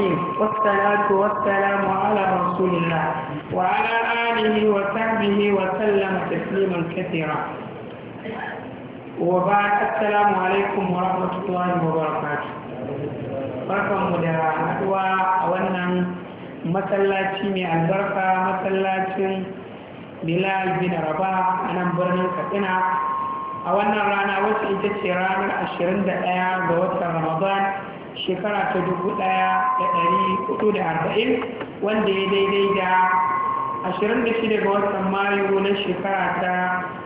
الرحيم والصلاة والسلام على رسول الله وعلى آله وصحبه وسلم تسليما كثيرا وبعد السلام عليكم ورحمة الله وبركاته. barkanmu da haɗuwa a wannan masallaci mai albarka, masallacin Bilal bin Rabah a nan birnin Katsina a wannan rana wacce ita ce ranar 21 ga watan Ramadan shekara ta 1440 wanda ya daidai da 26 ga watan Mayu na shekara ta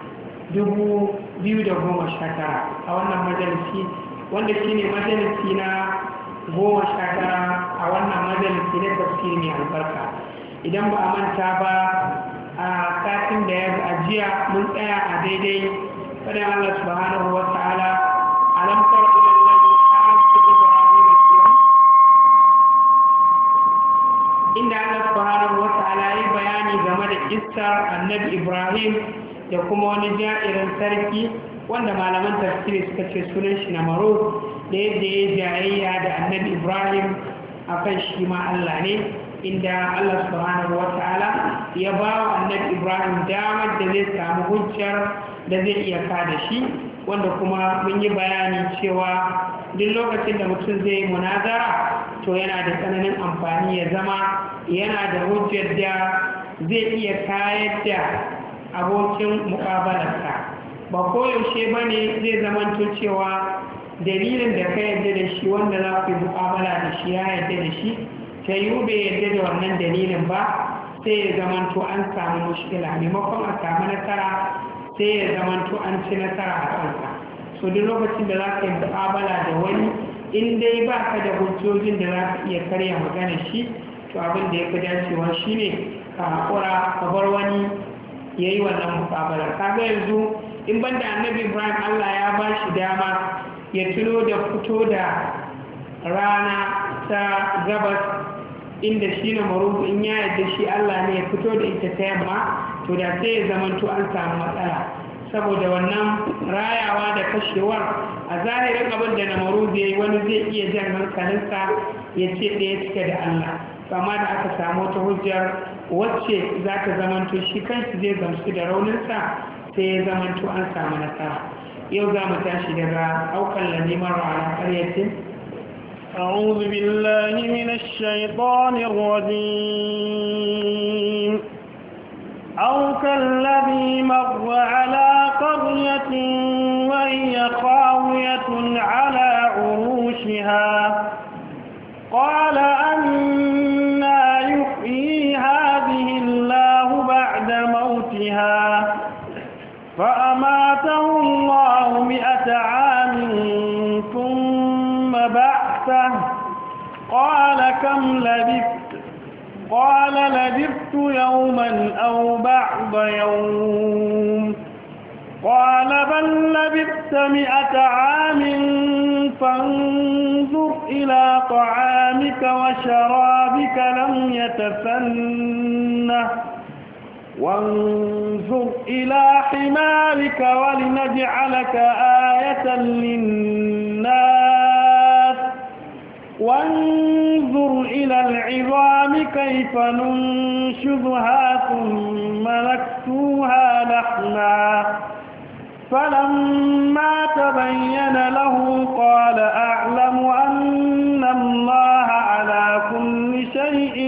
2019 a wannan majalisi wanda shine majalisi na 19 a wannan majalisi na tafsiri mai albarka. Idan ba a manta ba a satin da ya ajiya mun tsaya a daidai faɗin Allah subhanahu wa ta'ala alam tara ila allazi hajja ibrahim inda Allah subhanahu wa ta'ala yi bayani game da kissar annabi Ibrahim da kuma wani ja'irin sarki wanda malaman tafsiri suka ce sunan shi Namrud, da yadda ya jayayya da annabi Ibrahim akan shi ma Allah ne, inda Allah subhanahu wa ta'ala ya ba wa annabi Ibrahim damar da zai samu hujjar da zai iya kada shi, wanda kuma mun yi bayani cewa duk lokacin da mutum zai yi munazara to yana da tsananin amfani ya zama yana da hujjar da zai iya kayar da abokin muƙabalarsa. Ba koyaushe ba ne zai zamanto cewa dalilin da ka yarda da shi wanda za ku yi muƙabala da shi ya yarda da shi ta yi bai yarda da wannan dalilin ba, sai ya zamanto an samu mushkila maimakon a samu nasara sai ya zamanto an ci nasara a kanka. So duk lokacin da za ka yi muƙabala da wani in dai ba ka da hujjojin da za ka iya karya magana shi, to abin da ya fi dacewa shi ne ka haƙura ka bar wani ya yi wannan muƙabalar. Kaga yanzu in banda annabi Ibrahim Allah ya ba shi dama ya tuno da fito da rana ta gabas inda shi na marubu in ya yadda shi Allah ne ya fito da ita ta yamma, to da sai ya zamanto an samu matsala, saboda wannan rayawa da kashewar a zahirin abin da na marubu ya yi wani zai iya jan hankalinsa ya ce ɗaya cike da Allah, amma da aka samu wata hujjar wacce za ta zamanto shi kansu zai gamsu da rauninsa sai ya zamanto an samu nasara. Yau za mu tashi daga aukan ladimar ala ƙaryatin. أعوذ بالله من الشيطان الرجيم. أو كالذي مر على قرية وهي خاوية على عروشها قال أنى يحيي هذه الله بعد موتها فأماته الله 100 عام ثم بعثه قال كم لبثت؟ قال لبثت يوما أو بعض يوم قال بل لبثت 100 عام فانظر إلى طعامك وشرابك لم يتسنه وانظر إلى حمارك ولنجعلك آية للناس وانظر إلى العظام كيف ننشزها ثم نكسوها لحما فلما تبين له قال أعلم أن الله على كل شيء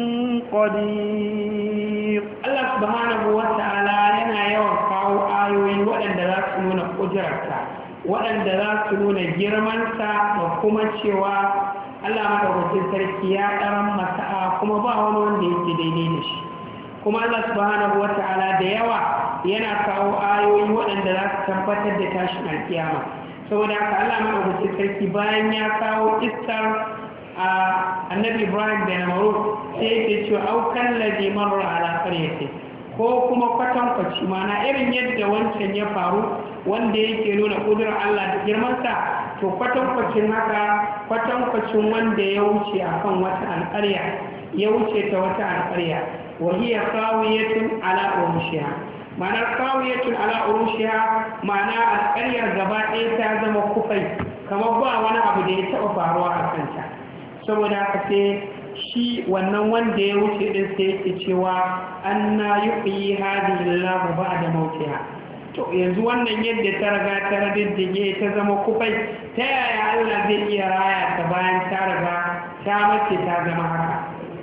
قدير. Allah subhanahu wa ta'ala yana yawan kawo ayoyi waɗanda za su nuna ƙudurarsa, waɗanda za su nuna girmansa da kuma cewa Allah madaukakin sarki ya ɗaran masa'a kuma ba wani wanda yake daidai da shi. Kuma Allah subhanahu wa ta'ala da yawa yana kawo ayoyi waɗanda za su tabbatar da tashin alkiyama. Saboda haka Allah madaukakin sarki bayan ya kawo iskar annabi Ibrahim da Namrud sai yake cewa aukan ladhi marra ala qaryatin, ko kuma kwatankwaci mana irin yadda wancan ya faru wanda yake nuna ƙudurar Allah da girmansa, to kwatankwacin haka kwatankwacin wanda ya wuce akan wata alƙarya, ya wuce ta wata alƙarya wahiya kawiyatun ala urushiha. Ma'anar kawiyatun ala urushiha ma'ana alƙaryar gaba ɗaya ta zama kufai kamar ba wani abu da ya taɓa faruwa a kanta. saboda haka sai shi wannan wanda ya wuce din sai yake cewa anna yuhyi hadhihi Allahu ba'da mautiha. To yanzu wannan yadda ta riga ta radiddige ta zama kufai, ta yaya Allah zai iya raya ta bayan ta riga ta mace ta zama haka?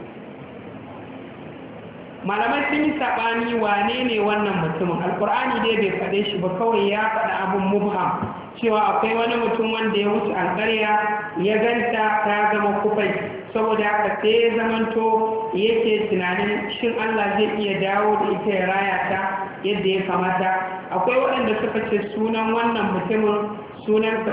Malamai sun yi saɓani wane ne wannan mutumin. Alƙur'ani dai bai faɗe shi ba, kawai ya faɗa abin mubham cewa akwai wani mutum wanda ya wuce alƙarya ya ganta ta zama kufai, saboda haka sai ya zamanto yake tunanin shin Allah zai iya dawo da ita ya raya ta yadda ya kamata. Akwai waɗanda suka ce sunan wannan mutumin sunansa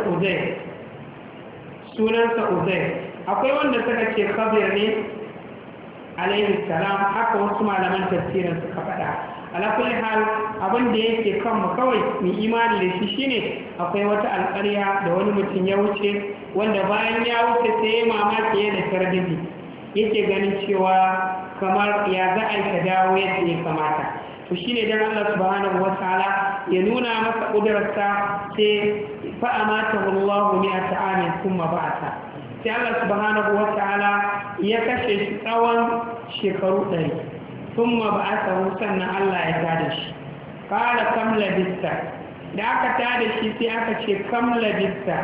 Uzair. Akwai wanda suka ce Khadir ne alaihi salam, haka wasu malaman tafsirin suka faɗa. Ala kulli hal abin da yake kanmu kawai mu imani da shi shine akwai wata alƙarya da wani mutum ya wuce, wanda bayan ya wuce sai ya mamaki da tardidi, yake ganin cewa kamar ya za a yi ta dawo yadda ya kamata. To shine dan Allah subhanahu wataala ya nuna masa ƙudurarsa sai fa amatahu Allahu mi'ata amin thumma ba'atha. Sai Allah subhanahu wataala ya kashe shi tsawon shekaru 100, thumma ba'athahu, sannan Allah ya tada shi. Qala kam labista, da aka tada shi sai aka ce kam labista,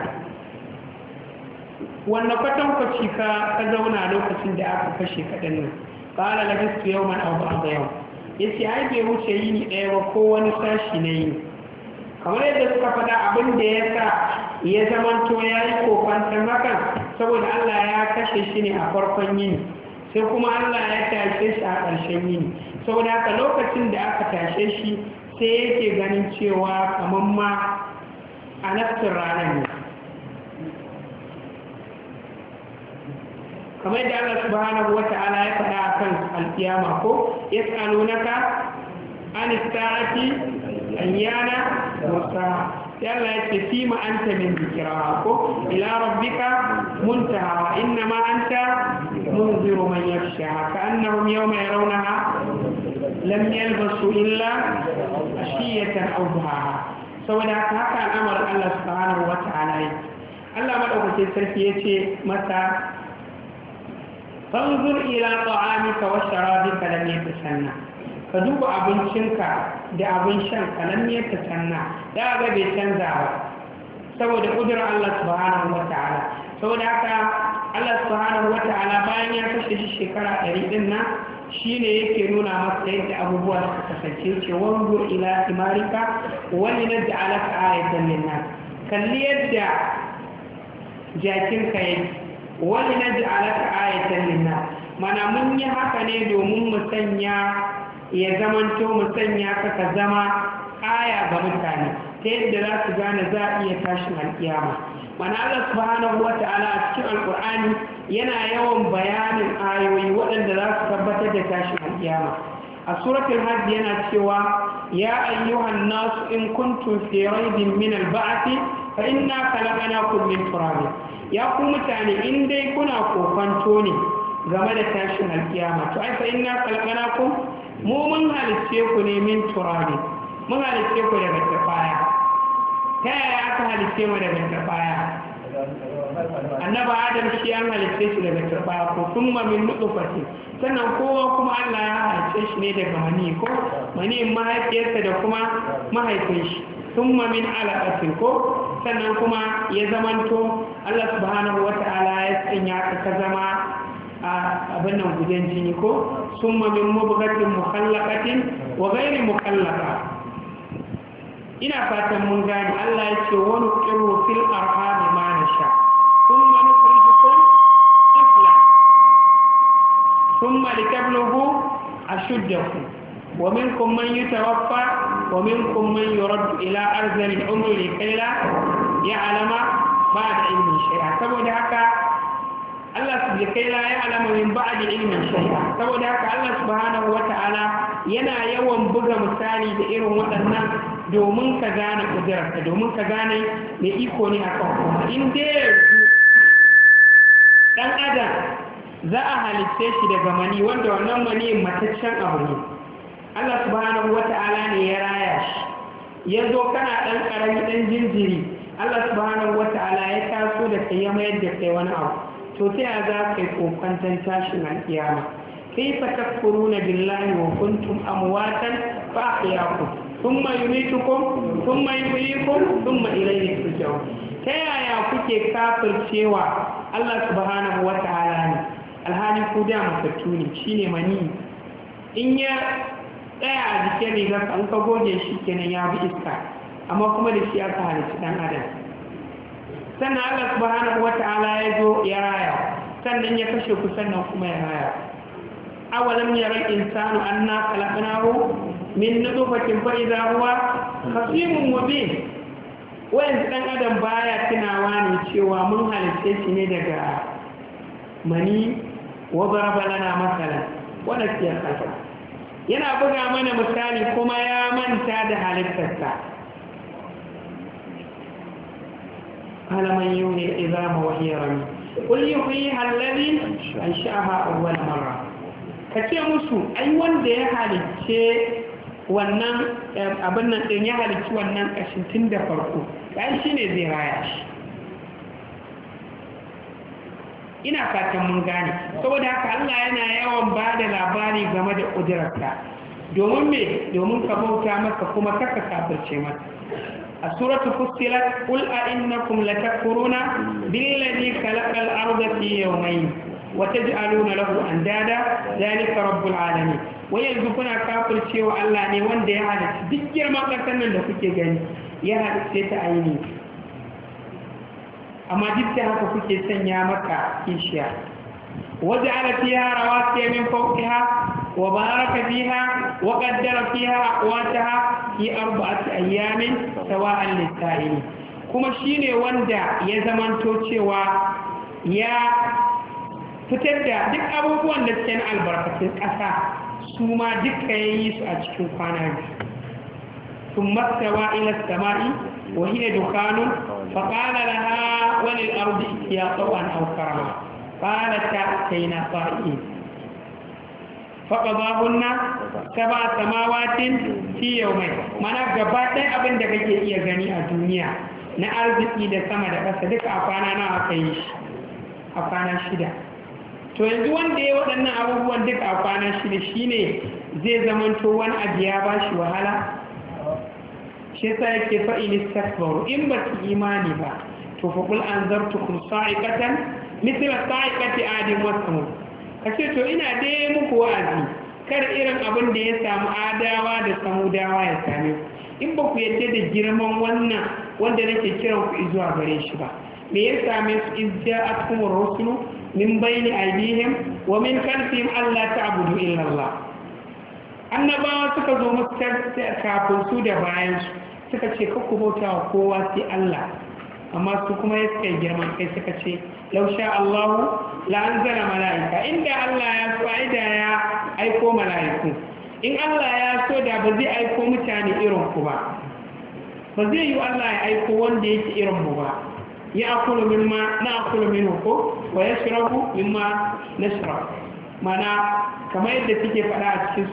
wanda kwatankwaci ka zauna lokacin da aka kashe kaɗan nan. Qala labistu yawman aw ba'da yawm, yace ai bai wuce yini ɗaya ba ko wani sashi na yini. Kamar yadda suka faɗa, abin da ya sa ya zamanto ya yi kokwantar hakan saboda Allah ya kashe shi ne a farkon yini, sai kuma Allah ya tashe shi a ƙarshen yini. Saboda haka lokacin da aka tashe shi sai yake ganin cewa kamar ma a nafsin ranar ne. Kamar yadda Allah subhanahu wata'ala ya faɗa a kan alƙiyama ko yas'alunaka an as-sa'ati ayyana mursaha. Sai Allah ya ce fi ma anta min dhikraha ko ila rabbika muntaha wa inna ma anta munziru man yakhshaha ka'annahum yawma yarawnaha lam yalbasu illa ashiyatan aw duhaha. Saboda haka al'amarin Allah subhanahu wata'ala yi. Allah madaukakin sarki yace masa fanzur ila ta'amika wa sharabika lam yatasanna, ka duba abincinka da abin shan ka lam yatasanna, da ga bai canza ba saboda kudurar Allah subhanahu wata'ala. Saboda haka Allah subhanahu wata'ala bayan ya kashe shi shekara 100 din nan shine yake nuna masa yadda abubuwa suka kasance, ce wanzur ila timarika wa linaj'alaka ayatan lin-nas, kalli yadda jakinka yake wani na ji alaka ayatan linna, mana mun yi haka ne domin mu sanya ya zamanto mu sanya ka zama aya ga mutane ta yadda za su gane za a iya tashin alkiyama. Mana Allah subhanahu wata'ala a cikin alkur'ani yana yawan bayanin ayoyi waɗanda za su tabbatar da tashin alkiyama. A suratul hajj yana cewa ya ayyuhan nasu in kuntum fi raibin min al-ba'thi fa inna khalaqnakum min turab. Ya ku mutane, in dai kuna kofanto ne game da tashin alkiyama, to ai fa inna khalaqnakum, mu mun halice ku ne min turabi, mun halice ku daga turbaya. Ta yaya aka halice mu daga turbaya? Annabi Adam shi an halice shi daga turbaya, ko kuma min nutfati, sannan kowa kuma Allah ya halice shi ne daga mani, ko mani mahaifiyarsa da kuma mahaifin shi. Thumma min alaqatin, ko sannan kuma ya zamanto Allah subhanahu wata'ala ya sanya ka zama a abin nan gudan jini, ko summa min mubghatin mukhallaqatin wa ghairi mukhallaqa. Ina fatan mun gani. Allah ya ce wa nuqiru fil arham ma nasha thumma nukhrijukum tifla thumma litablughu ashuddakum wa minkum man yutawaffa ومنكم من يرد إلى أرذل العمر لكي لا يعلم بعد علم شيئا. saboda haka Allah kai la ya'lamu min ba'di ilmin shay'a. Saboda haka Allah subhanahu wata'ala yana yawan buga misali da irin waɗannan domin ka gane kudirarsa, domin ka gane me iko ne akan kuma. In dai yanzu dan adam za a halitte shi daga mani, wanda wannan mani mataccen abu ne, Allah subhanahu wata'ala ne ya raya shi, ya zo kana ɗan ƙarami ɗan jinjiri, Allah subhanahu wata'ala ya taso da kai ya mayar da kai wani abu. to ta ya za ka yi kokwantan tashin alkiyama kaifa takfuruna billahi wa kuntum amwatan fa ahyakum thumma yumitukum thumma yuhyikum thumma ilayhi turja'un ta yaya kuke kafircewa Allah subhanahu wata'ala ne alhali ku da matattu ne shine mani in ya tsaya a jikin rigar an ka goge shi kenan ya bi iska amma kuma da shi aka halicci dan adam sannan Allah subhanahu wata'ala ya zo ya raya sannan ya kashe ku sannan kuma ya raya awalam yara insanu anna khalaqnahu min nutfatin fa idha huwa khasimun mubin wayan dan adam baya tunawa ne cewa mun halice shi ne daga mani wa daraba lana masalan wa nasiya khalqa yana buga mana misali kuma ya manta da halittarsa قال من يحيي العظام وهي رميم قل يحييها الذي أنشأها أول مرة kace musu ai wanda ya halicce wannan abin nan din ya halicci wannan kashin tun da farko ai shine zai raya shi ina fatan mun gane saboda haka Allah yana yawan ba da labari game da ƙudurarsa domin me domin ka bauta masa kuma kaka kafirce masa a suratu fussilat qul a innakum latakfuruna billadhi khalaqal arda fi yawmayn wa taj'aluna lahu andada zalika rabbul alamin wai yanzu kuna kafircewa Allah ne wanda ya halicci duk girman ƙasar nan da kuke gani ya halicce ta aini amma duk da haka kuke sanya maka kishiya waja'ala fiha rawasiya min fawqiha wa baraka fiha wa qaddara fiha aqwataha fi arba'ati ayyamin sawa'an lis-sa'ilin kuma shine wanda ya zamanto cewa ya fitar da duk abubuwan da suke na albarkatun ƙasa su ma duka yayi su a cikin kwana biyu ثم استوى إلى السماء وهي دخان فقال لها وللأرض ائتيا طوعا أو كرها قالتا أتينا طائعين فقضاهن 7 سماوات في يومين mana gaba ɗaya abin da kake iya gani a duniya na arziki da sama da ƙasa duka a kwana nawa aka yi shi a kwana 6 to yanzu wanda ya waɗannan abubuwan duka a kwana 6 shine zai zamanto wani abu ya ba shi wahala shi yasa yake fa'in istakbaru in ba su imani ba to fa qul anzartukum sa'iqatan mithla sa'iqati adin wa samud kace to ina dai muku wa'azi kar irin abin da ya samu adawa da samudawa ya same ku in ba ku yadda da girman wannan wanda nake kiran ku zuwa gare shi ba me ya same su izza'atkum ar-rusulu min bayni aydihim wa min khalfihim alla ta'budu illa Allah annabawa suka zo musu kafin su da bayan su suka ce kakku bauta wa kowa sai Allah amma su kuma ya suka yi girman kai suka ce lausha Allahu la'anzara mala'ika inda Allah ya so aida ya aiko mala'iku in Allah ya so da ba zai aiko mutane irin ku ba ba zai yi Allah ya aiko wanda yake irin mu ba ya akulu mimma na akulu minhu ko wa yashrabu mimma nashrab mana kamar yadda suke faɗa a cikin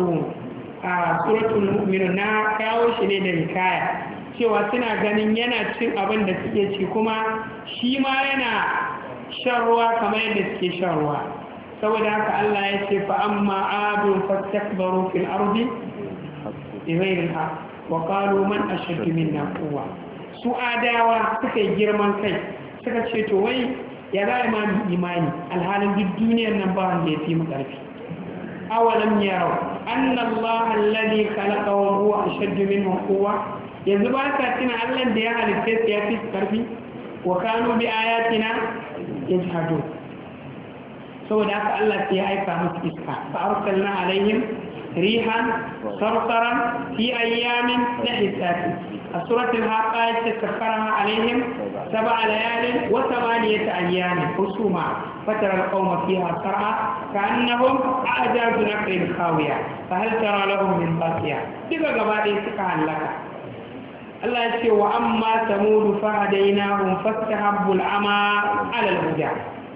suratul mu'minun na kawo shi ne da hikaya cewa suna ganin yana cin abin da suke ci kuma shi ma yana shan ruwa kamar yadda suke shan ruwa saboda haka Allah ya ce fa amma adun fastakbaru fil ardi bighayri al-haqq wa qalu man ashaddu minna quwwa su adawa suka yi girman kai suka ce to wai ya za a mami imani alhalin duk duniyar nan ba wanda ya fi mu ƙarfi awalam yarau anna allaha alladhi khalaqahum huwa ashaddu minhum quwwa yanzu ba ka tuna Allah da ya halitta su ya fi su ƙarfi wa kanu bi ayatina yajhadun saboda haka Allah sai ya aika musu iska fa arsalna alaihim rihan sarsaran fi ayyamin nahisati a suratul haqa ya sakkaraha alaihim 7 layalin wa 8 ayyamin husuma fatara alqawma fiha sar'a ka'annahum a'jazu naqrin khawiya fa hal tara lahum min baqiya diga gaba ɗaya suka halaka Allah ya ce wa amma samudu fa hadainahum fastahabbu al'ama 'ala al-huda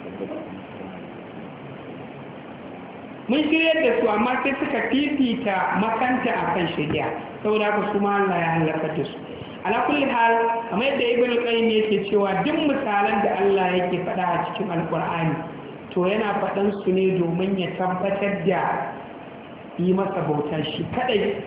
mun shirya da su amma sai suka fifita makanta a kan shirya saboda haka su ma Allah ya halaka da su ala kulli hal kamar yadda ibn qayyim yake cewa duk misalan da Allah yake faɗa a cikin alqur'ani to yana faɗan su ne domin ya tabbatar da yi masa bauta shi kadai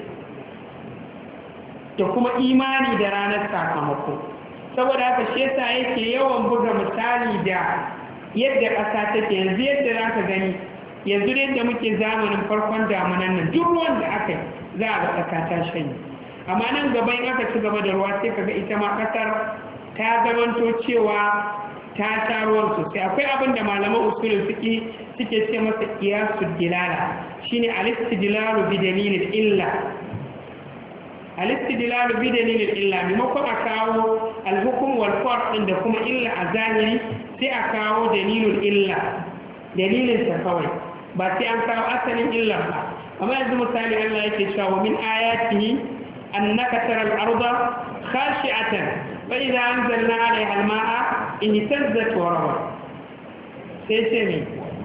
da kuma imani da ranar sakamako. Saboda haka shi yasa yake yawan buga misali da yadda ƙasa take yanzu, yadda za ka gani yanzu yadda muke zamanin farkon damunan nan duk ruwan da aka yi za a ga ƙasa ta shanye, amma nan gaba in aka ci gaba da ruwa sai kaga ita ma ƙasar ta zamanto cewa ta sha ruwan sosai. Akwai abin da malaman usulul fiqh suke ce masa qiyasul dilala, shine al-istidlalu bi dalilil illa. Al-istidlalu bi dalilil illa, maimakon a kawo al-hukm wal farq din da kuma illa a zahiri sai a kawo dalilul illa, dalilin ta kawai ba sai an kawo asalin illa ba. Amma yanzu misali Allah yake cewa min ayatihi annaka taral arda khashi'atan fa idza anzalna 'alayha al-ma'a ihtazzat wa rawat. sai ce ne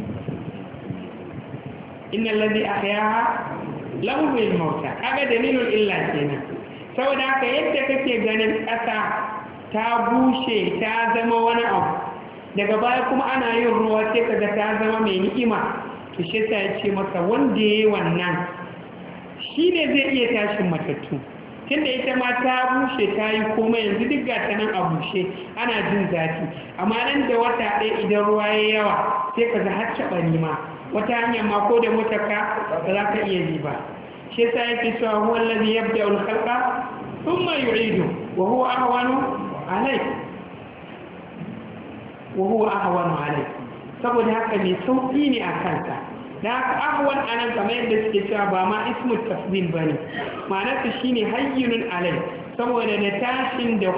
innal ladhi ahyaha lahu bil mauta, kaga dalilul illa kenan. Saboda haka yadda kake ganin ƙasa ta bushe ta zama wani abu, daga baya kuma ana yin ruwa sai kaga ta zama mai ni'ima, to shi ta ce maka wanda yayi wannan shi ne zai iya tashin matattu, tunda ita ma ta bushe ta yi komai yanzu duk gata nan a bushe ana jin zafi, amma nan da wata ɗaya idan ruwa ya yawa sai ka ga har caɓa ma wata hanyar ma ko da mutaka ba za ka iya ji ba. shi yasa yake cewa huwa allazi yabda'u al-khalqa thumma yu'idu wa huwa ahwanu alayhi saboda haka mai sauƙi ne a kansa. da haka ahwan anan kamar yadda suke cewa ba ma ismu tafdil bane, ma'anarsa shine hayyunun alai, saboda da tashin da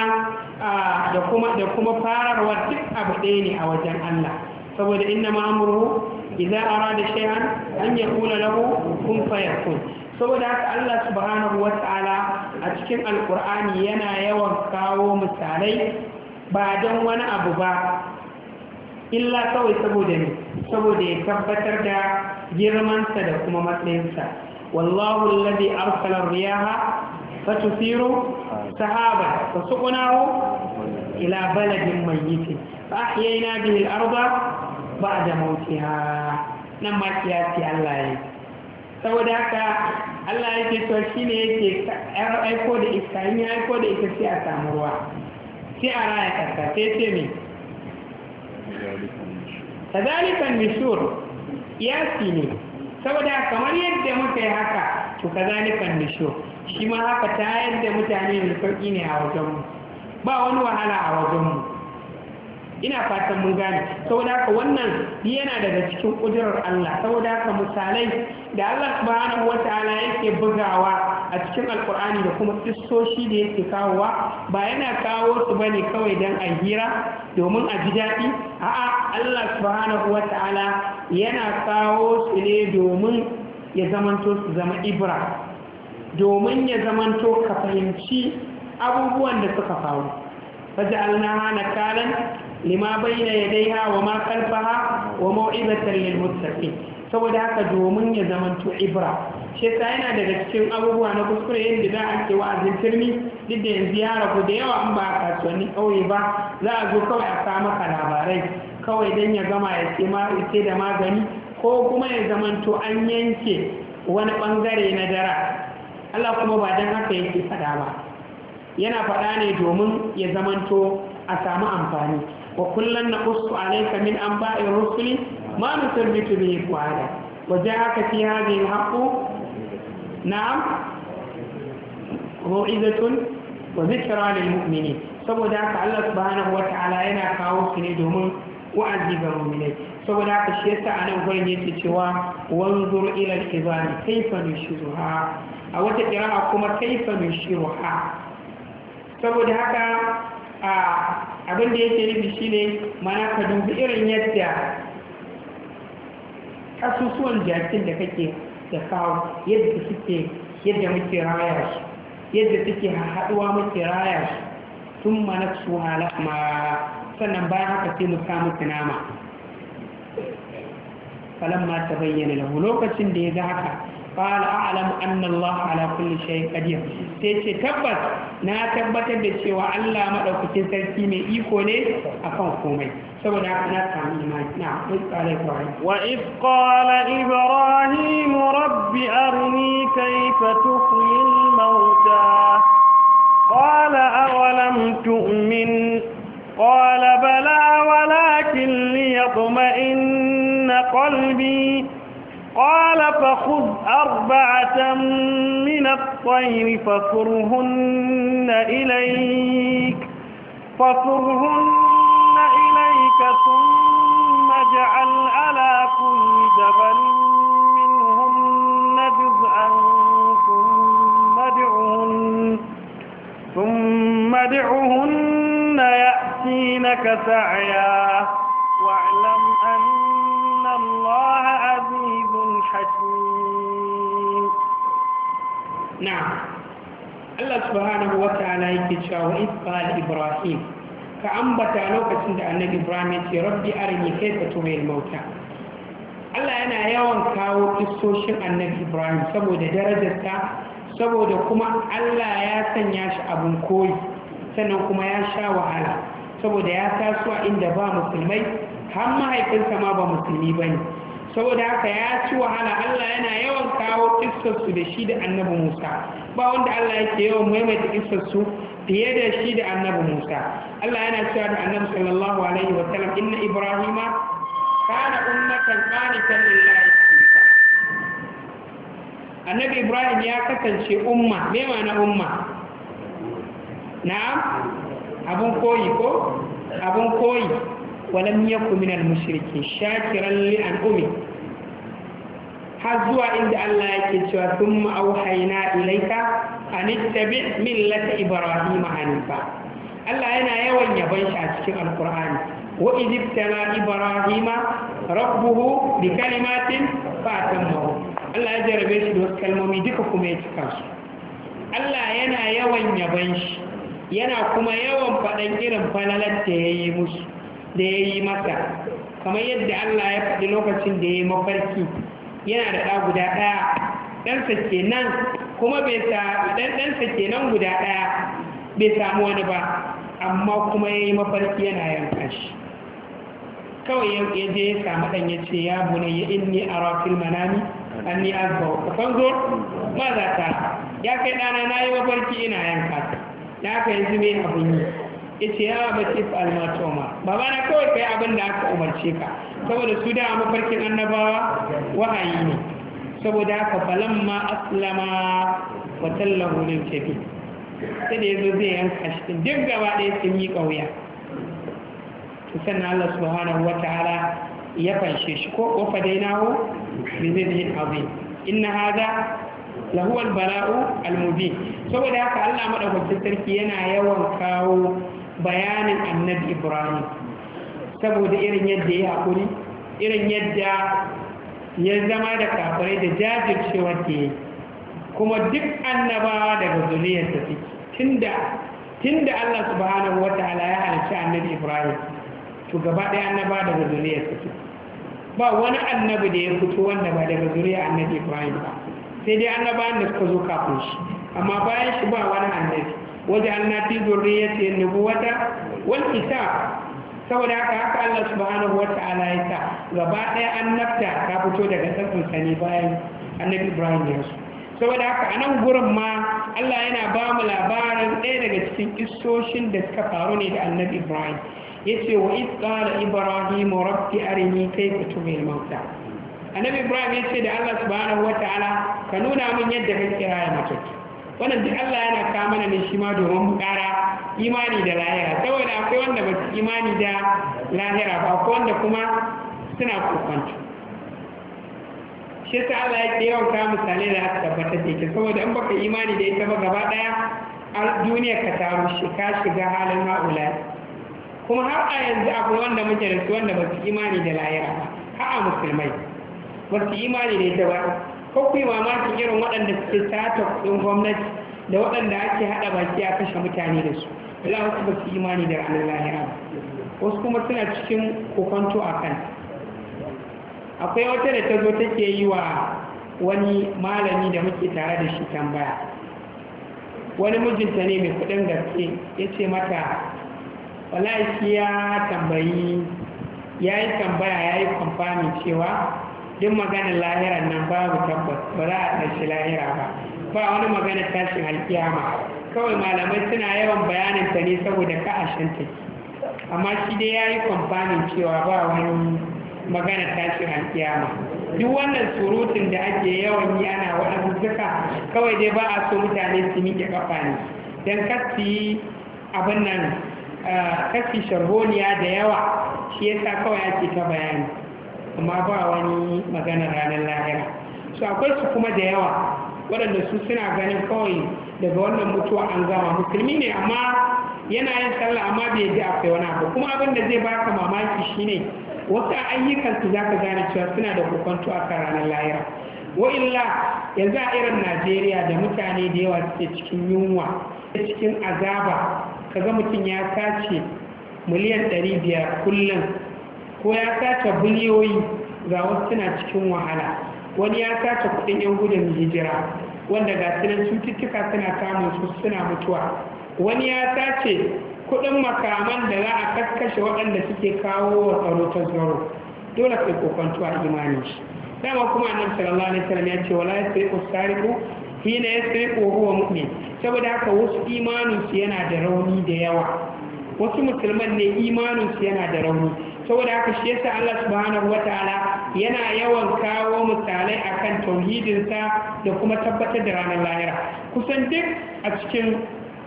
kuma fararwa duk abu ɗaya ne a wajen Allah. saboda inna ma'amuru idza arada shay'an an yaqula lahu kun fayakun. saboda haka Allah subhanahu wata'ala a cikin alqur'ani yana yawan kawo misalai ba don wani abu ba illa kawai saboda ne, saboda ya tabbatar da girmansa da kuma matsayinsa. wallahu alladhi arsala riyaha fatusiru sahaba fasuqnahu ila baladin mayyitin fa ahyayna bihi al-ardha ba'da mawtiha. nan ma kiyasi Allah ya. saboda haka Allah yake to shine yake aiko da iska, in ya aiko da ita sai a samu ruwa, sai a raya ƙasa, sai ce me kazalikan nishur kiyasi ne. saboda kamar yadda muka yi haka to kazalikan nishur shi ma haka ta yadda mutane mai sauƙi ne a wajenmu, ba wani wahala a wajenmu. ina fatan mun gane. saboda haka wannan yana daga cikin ƙudurar Allah. saboda haka misalai da Allah subhanahu wataala yake bugawa a cikin alkur'ani da kuma kissoshi da yake kawowa ba yana kawo su bane kawai don a hira domin a ji daɗi. a'a, Allah subhanahu wataala yana kawo su ne domin ya zamanto su zama ibra, domin ya zamanto ka fahimci abubuwan da suka faru. faja'alnaha nakalan lima bayna yadayha wa ma khalfaha wa mau'izatan lil muttaqin. saboda haka domin ya zamanto ibra. shi yasa yana daga cikin abubuwa na kuskure yadda za a ce wa'azin turmi, duk da yanzu ya ragu da yawa in ba a kasuwanni ƙauye ba, za a zo kawai a kawo maka labarai kawai don ya gama ya ce da magani, ko kuma ya zamanto an yanke wani ɓangare na dara. Allah kuma ba don haka yake faɗa ba, yana faɗa ne domin ya zamanto a samu amfani. wa kullum na ƙusu alaika min an ba'in rusuli ma nusarbitu bihi fu'ada wa ja'aka fi hadhihi al-haqqu na'am mau'izatun wa dhikra lil mu'minin. saboda haka Allah subhanahu wa ta'ala yana kawo su ne domin wa'azi ga mu'minai. saboda haka shi yasa anan gurin yake cewa wanzur ila al-izami kayfa nushiruha, a wata qira'a kuma kayfa nushiruha. saboda haka abin da yake nufi shine mana ka dubi irin yadda kasusuwan jakin da kake da kawo yadda muke raya su, yadda suke haɗuwa muke raya su tun mana su halama, sannan bayan haka sai mu samu nama. falamma ta bayyana lahu, lokacin da ya ga haka qala a'lamu anna Allah ala kulli shay'in qadir sai ce tabbas na tabbatar da cewa Allah madaukakin sarki mai iko ne akan komai saboda haka na samu imani na wa id qala ibrahim rabbi arini kayfa tuhyil mauta qala awalam tu'min qala bala walakin liyatma'inna qalbi قال فخذ 4 من الطير فصرهن إليك ثم اجعل على كل جبل منهن جزءا ثم ادعهن يأتينك سعيا واعلم أن الله عزيز حكيم. نعم الله سبحانه وتعالى يكتشف وإذ قال إبراهيم كأنبت لوكة عند إبراهيم ربي أرني كيف تحيي الموتى. Allah yana yawan kawo kissoshin annabi Ibrahim saboda darajarsa saboda kuma Allah ya sanya shi abun koyi sannan kuma ya sha wahala saboda ya taso a inda ba musulmai har mahaifinsa ma ba musulmi bane saboda haka ya ci wahala. Allah yana yawan kawo kissarsu da shi da annabi Musa ba wanda Allah yake yawan maimaita kissarsu fiye da shi da annabi Musa. Allah yana cewa da annabi sallallahu alaihi wa sallam inna Ibrahima kana ummatan qanitan lillahi hanifa. Annabi Ibrahim ya kasance umma. Me ma'ana umma? Na'am, abun koyi ko? Abun koyi. Walam yakun minal mushrikin shakiran li an'umi. Har zuwa inda Allah yake cewa thumma auhayna ilayka an ittabi' millata Ibrahim hanifa. Allah yana yawan yabon shi a cikin Alqur'ani. وإذ ابتلى إبراهيم ربه بكلمات فأتمه. Allah ya jarabe shi da wasu kalmomi duka kuma ya cika su. Allah yana yawan yaban shi, yana kuma yawan faɗan irin falalar da ya yi musu, da ya yi masa. Kamar yadda Allah ya faɗi lokacin da ya yi mafarki, yana da ɗa guda ɗaya, ɗansa kenan kuma ɗansa kenan guda ɗaya bai samu wani ba, amma kuma ya yi mafarki yana yanka shi. Kawai ya je ya samu ɗan ya ce ya bunayya inni ara fil manami anni azbahu fanzur ma za ta ya kai ɗana na yi mafarki ina yanka da aka yanzu mai abin yi ya ce ya ba ce almatoma baba na kawai kai abin da aka umarce ka saboda su da mafarkin annabawa wahayi ne saboda haka falamma aslama wa tallahu lil jabin sai da yazo zai yanka shi duk gaba ɗaya sun yi ƙauya sannan Allah subhanahu wataala ya fanshe shi ko kofa dainahu bi zidhin azim inna hada lahu albala'u almubin saboda haka Allah madaukakin sarki yana yawan kawo bayanin annabi Ibrahim saboda irin yadda ya hakuri irin yadda ya zama da kafirai da jajircewa da ya kuma duk annabawa daga zuriyarsa suke tunda Allah subhanahu wataala ya halicci annabi Ibrahim to gaba ɗaya annaba daga zuriyarsa suke ba wani annabi da ya fito wanda ba daga zuriyar annabi Ibrahim ba sai dai annabawan da suka zo kafin shi amma bayan shi ba wani annabi wajen annabi zuriyarsa ya nubuwata wal kitab saboda haka Allah subhanahu wataala ya sa gaba ɗaya annabta ta fito daga tsatsin sani bayan annabi Ibrahim ya so saboda haka a nan gurin ma Allah yana ba mu labarin ɗaya daga cikin kissoshin da suka faru ne da annabi Ibrahim yace wa iz qala ibrahim rabbi arini kayfa tuhil mauta. Annabi Ibrahim yace da Allah subhanahu wataala ka nuna min yadda kake raya matattu. Wannan duk Allah yana ka mana ne shi ma domin mu ƙara imani da lahira saboda akwai wanda ba su imani da lahira ba akwai wanda kuma suna kokonto. Shi ta Allah yake yawan ka misalai da aka tabbatar da ita saboda in baka imani da ita ba gaba daya a duniya ka taru shi ka shiga halin haula. Kuma har a yanzu akwai wanda muke da su wanda ba su imani da lahira ba har a musulmai ba su imani da ita ba ko ku yi mamakin irin waɗanda suke sata kuɗin gwamnati da waɗanda ake haɗa baki a kashe mutane da su Allah wasu ba su imani da ranar lahira ba wasu kuma suna cikin kokonto a kan akwai wata da ta zo take yi wa wani malami da muke tare da shi tambaya. Wani mijinta ne mai kudin gaske ya ce mata wallahi shi ya yi tambaya ya yi kwamfani cewa duk maganar lahirar nan babu tabbas ba za a tashi lahira ba wani maganar tashin alkiyama, kawai malamai suna yawan bayanin ta ne saboda ka a shanta, amma shi dai ya yi kwamfanin cewa ba wani maganar tashin alkiyama. Duk wannan surutun da ake yawan yi ana waɗansu duka kawai dai ba a so mutane su miƙe ƙafa ne don kasi abin nan kasi sharhoniya da yawa, shi yasa kawai ake ta bayani amma ba wani maganar ranar lahira. So akwai su kuma da yawa waɗanda su suna ganin kawai daga wannan mutuwa an gama. Musulmi ne amma yana yin sallah amma bai ji akwai wani abu. Kuma abin da zai baka mamaki shine wasu ayyukansu za ka gane cewa suna da kokonto a kan ranar lahira. Wa'illa yanzu a irin Najeriya da mutane da yawa suke cikin yunwa cikin azaba, kaga mutum ya sace miliyan 500 kullum ko ya sace biliyoyi, ga wasu suna cikin wahala. Wani ya sace kudin yan gudun hijira wanda ga sunan cututtuka suna samun su suna mutuwa. Wani ya sace kudin makaman da za a kaskashe waɗanda suke kawo wa tsaro ta zaro. Dole kai kokonto a imanin shi. Dama kuma annabi sallallahu alaihi wasallam ya ce wala yasriqu sariqu hina yasriqu huwa mu'min. Saboda haka wasu imanin su yana da rauni da yawa, wasu musulman ne imanin su yana da rauni. Saboda haka shi yasa Allah subhanahu wataala yana yawan kawo misalai akan tauhidinsa da kuma tabbatar da ranar lahira. Kusan duk a cikin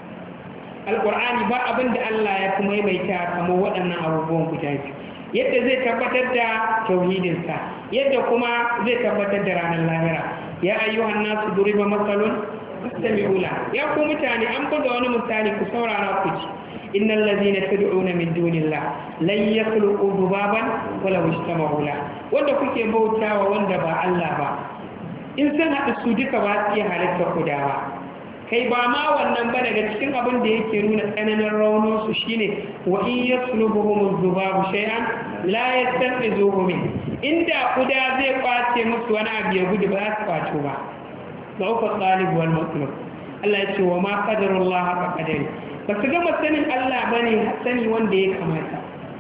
alkur'ani ba abin da Allah ya kuma maimaita kamar waɗannan abubuwan guda biyu, yadda zai tabbatar da tauhidinsa, yadda kuma zai tabbatar da ranar lahira. Ya ayyuhan nasu duriba masalun fastami'u la. Ya ku mutane an buga wani misali ku saurara ku ji. innal ladhina tad'una min dunillah lan yakhluqu dhubaban wala yajtama'u la. Wanda kuke bautawa wanda ba Allah ba, in san hada su duka ba su iya halitta kudawa. Kai ba ma wannan ba, daga cikin abin da yake nuna tsananin raunin su shine wa in yaslubuhum dhubabu shay'an la yastanqizuhu min. Inda kuda zai kwace musu wani abu ya gudu ba za su kwato ba. Zauka talib wal matlub. Allah ya ce wa ma qadarullah ka qadari. Ba su gama sanin Allah bane sani wanda ya kamata.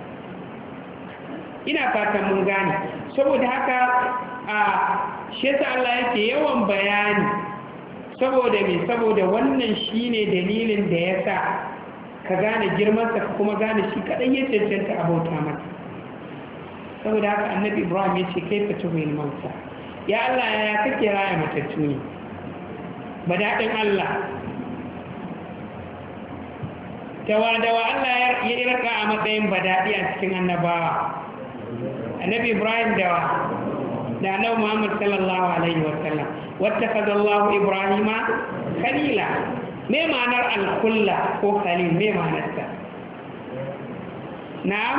Ina fatan mun gane. Saboda haka shi yasa Allah yake yawan bayani. Saboda me? Saboda wannan shine dalilin da ya sa ka gane girmansa ka kuma gane shi kaɗai ya cancanta a bauta masa. Saboda haka annabi Ibrahim ya ce kai ka tuhil mauta, ya Allah ya kake raya matattu ne, ba daɗin Allah dawa Allah ya irka a matsayin badaɗi a cikin annabawa. Annabi Ibrahim dawa da annabi Muhammad sallallahu alaihi wasallam. wattakaza Allah Ibrahima khalila. Me ma'anar al-kulla ko khalil? Me ma'anarsa? Na'am,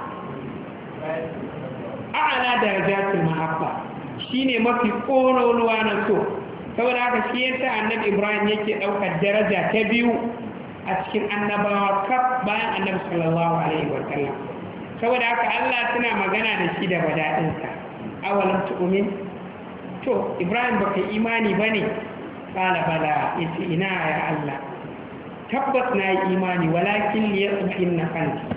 a'la darajatul mahabba, shine mafi kololuwa na so. Saboda haka shi yasa annabi Ibrahim yake daukar daraja ta biyu a cikin annabawa kaf bayan annabi sallallahu alaihi wasallam. Saboda haka Allah tana magana da shi da badadinsa. Awalam tu'min? To Ibrahim baka imani bane? Qala bala, yace ina ya Allah, tabbas na yi imani, walakin liyatma'inna qalbi,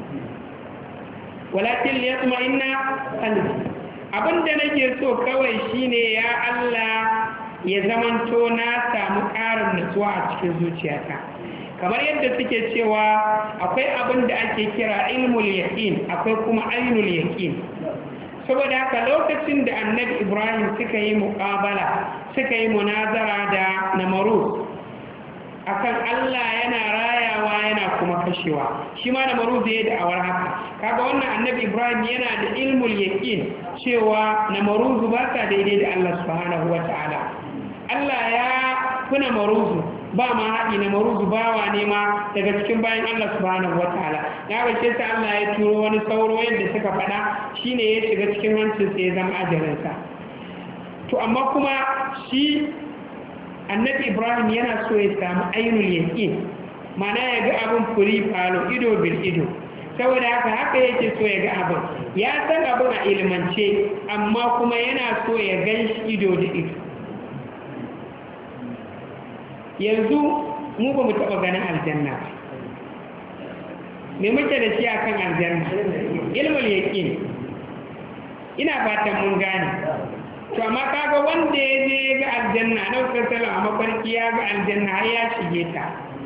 abinda nake so kawai shine ya Allah ya zamanto na samu ƙarin nutsuwa a cikin zuciyata. Kamar yadda suke cewa akwai abin da ake kira ilmul yaqin, akwai kuma ainul yaqin. Saboda haka lokacin da annabi Ibrahim suka yi muƙabala, suka yi munazara da Namrud akan Allah yana rayawa yana kuma kashewa, shi ma Namrud ya da'awar haka. Kaga wannan annabi Ibrahim yana da ilmul yaqin cewa Namrud ba ta daidai da Allah subhanahu wata'ala. Allah ya fi Namrud ba ma haɗi, Namrud bawa ne ma daga cikin bayan Allah subhanahu wataala. Ya bace ta Allah ya turo wani sauro yadda suka faɗa, shine ya shiga cikin hancin sa ya zama ajalinsa. To amma kuma shi annabi Ibrahim yana so ya samu ainul yaqin, mana ya ga abin furi falo, ido bil ido. Saboda haka yake so ya ga abin, ya san abin a ilmance, amma kuma yana so ya gan shi ido da ido. yanzu mu ba mu taɓa ganin aljanna ba, me muke da shi akan aljanna? Ilmul yaqin. Ina fatan mun gane. To amma kaga wanda ya je ga aljanna na sallallahu a mafarki ya ga aljanna har ya shige ta,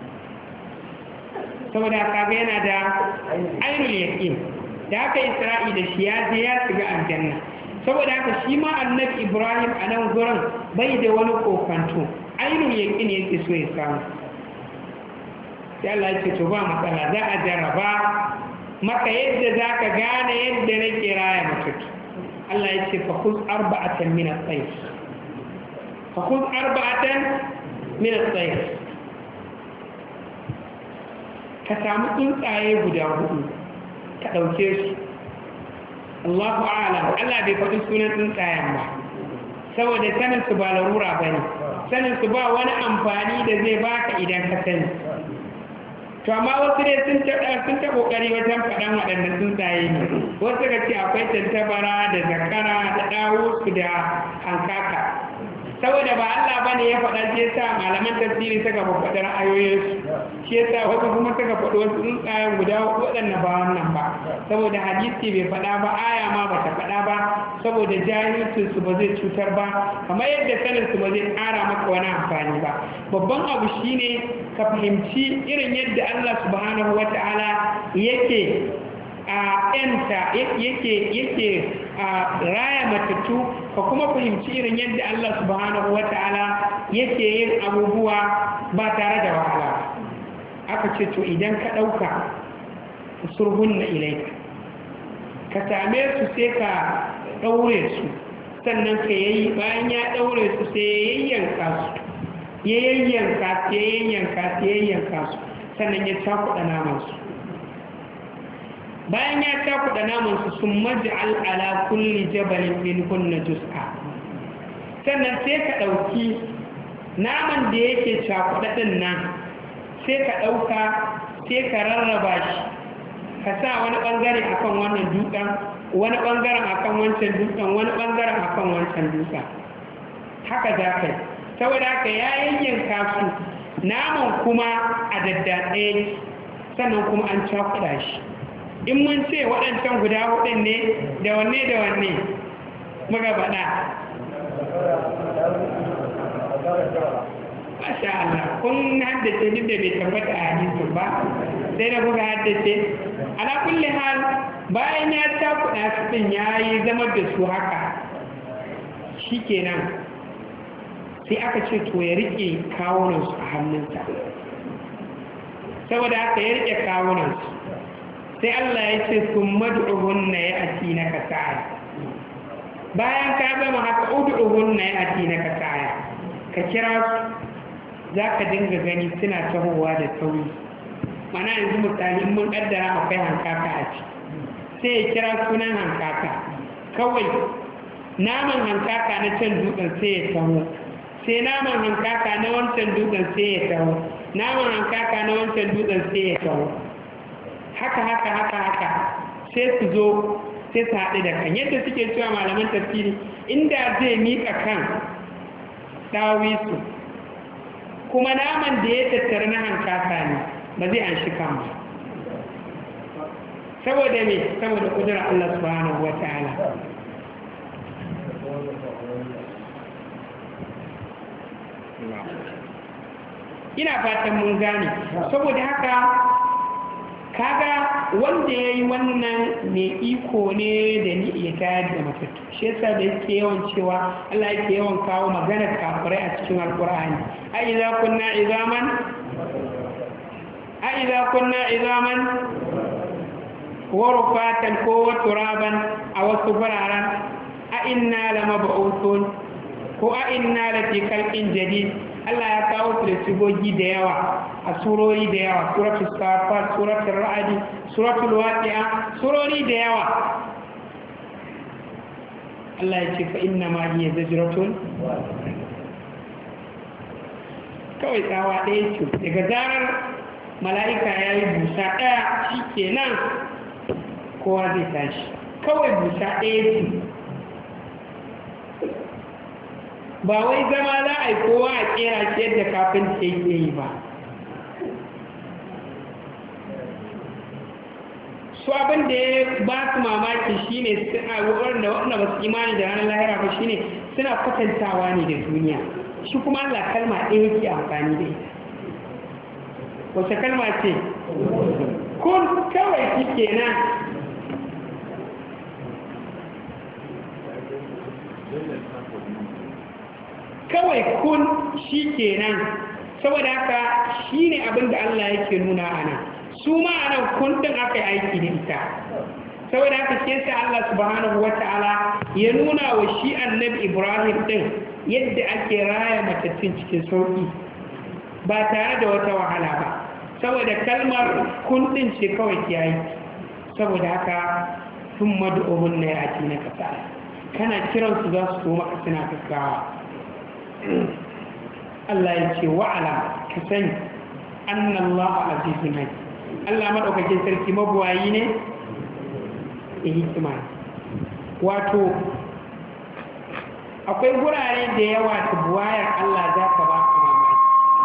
saboda kaga yana da ainul yaqin. Da haka Isra'i da shi ya je ya shiga aljanna, saboda haka shi ma annabi Ibrahim a nan gurin bai da wani kofanto, ainul yaqin yake so ya samu. Sai Allah ya ce to ba matsala, za a jarraba maka yadda za ka gane yadda na kira ya mutu. Allah ya ce fa khudh arba'atan min at-tayr, fa khudh arba'atan min at-tayr, ka samu tsuntsaye guda hudu ka dauke su. Allahu a'lam, Allah bai faɗi sunan tsuntsayen ba saboda sanin su ba larura bane, sanin su ba wani amfani da zai baka idan ka sani. To amma wasu dai sun ta kokari wajen faɗan waɗannan tsuntsaye ne. Wasu ga ce akwai tantabara da zakara da ɗawusu da hankaka. Saboda ba Allah ba ne ya faɗa, shi yasa malaman tafsiri suka faɗi ra'ayoyinsu. Shi yasa wasu kuma suka faɗi wasu tsuntsayen guda waɗanda ba wannan ba. Saboda hadisi bai faɗa ba, aya ma ba ta faɗa ba, saboda jahilcinsu ba zai cutar ba, kamar yadda saninsu ba zai ƙara maka wani amfani ba. Babban abu shine ka fahimci irin yadda Allah subhanahu wata'ala yake yake raya matattu, ka kuma fahimci irin yadda Allah subhanahu wata'ala yake yin abubuwa ba tare da wahala. Aka ce to idan ka ɗauka surhunna ilaika, ka same su sai ka ɗaure su, sannan ka yayi bayan ya ɗaure su sai ya yayyanka su sannan ya cakuɗa namansu. Bayan ya cakuɗa namansu sun maj'al ala kulli jabalin minhunna juz'a, sannan sai ka ɗauki naman da yake cakuɗa ɗin nan, sai ka ɗauka sai ka rarraba shi, ka sa wani ɓangare akan wannan dutsen, wani ɓangaren akan wancan dutsen, wani ɓangaren akan wancan dutsen. Haka za ka yi. Saboda haka ya yayyanka su, naman kuma a daddatse, sannan kuma an cakuɗa shi. In mun ce waɗancan guda hudun ne, da wanne muka faɗa? Masha Allah, kun haddace duk da bai tabbata a hadisin ba, sai da kuka haddace. Ala kulli hal, bayan ya cakuɗa su ɗin ya yi zama da su haka, shi kenan sai aka ce to ya riƙe kawunansu a hannunsa. Saboda haka ya riƙe kawunansu, sai Allah ya ce sun mad'uhunna ya ati na kasaya. Bayan ka gama haka ud'uhunna ya ati na kasaya, ka kira su, za ka dinga gani suna tahowa da sauri. Mana yanzu misali mun ƙaddara akwai hankaka a ci, sai ya kira sunan hankaka, kawai naman hankaka na can dutsen sai ya taho, sai naman hankaka na wancan dutsen sai ya taho, naman hankaka na wancan dutsen sai ya taho. Haka sai su zo sai su haɗu da kan. Yadda suke cewa malaman tafsiri, inda zai miƙa kan ɗawisu, kuma naman da ya tattara na hankaka ne, ba zai an shi kan ba. Saboda me? Saboda ƙudurar Allah subhanahu wa ta'ala. Ina fatan mun gane. Saboda haka kaga wanda ya yi wannan mai iko ne da ni ya tayar da matattu. Shi yasa da yake yawan cewa Allah yake yawan kawo maganar kafirai a cikin alkur'ani. A idza kunna izaman wa rufatan ko wa turaban a wasu fararen, a inna lamab'uthun ko a inna lafi khalqin jadid. Allah ya kawo su da sigogi da yawa a surori da yawa, suratul safat, suratul ra'd, suratul waqi'a, surori da yawa. Allah ya ce fa inna ma hiya zajratun, kawai tsawa ɗaya ce, daga zarar mala'ika ya yi busa ɗaya shi kenan kowa zai tashi, kawai busa ɗaya ce. ba wai zama za a yi kowa a kera shi yadda kafin ta yi ba. su abin da ya ba su mamaki shine waɗanda ba su imani da ranar lahira ba shine suna kwatantawa ne da duniya, shi kuma Allah kalma ɗaya yake amfani da ita. wace kalma ce? kun kawai shi kenan. Kawai kun shi kenan. Saboda haka shi ne abin da Allah yake nuna a nan. Su ma a nan kun ɗin aka yi aiki da ita. Saboda haka ke sa Allah subhanahu wa ta'ala ya nuna wa shi annabi Ibrahim ɗin yadda ake raya matattun cikin sauƙi ba tare da wata wahala ba. Saboda kalmar kun ɗin ce kawai ke yi. Saboda haka sun madu'uhun na ya na kasa. Kana kiransu za su so maka suna gaggawa. Allah ya ce wa'ala ka sani annallaha azizun hakim. Allah madaukakin sarki mabuwayi ne da hikima. Wato akwai gurare da yawa ta buwayar Allah za ka ba ka mamaki,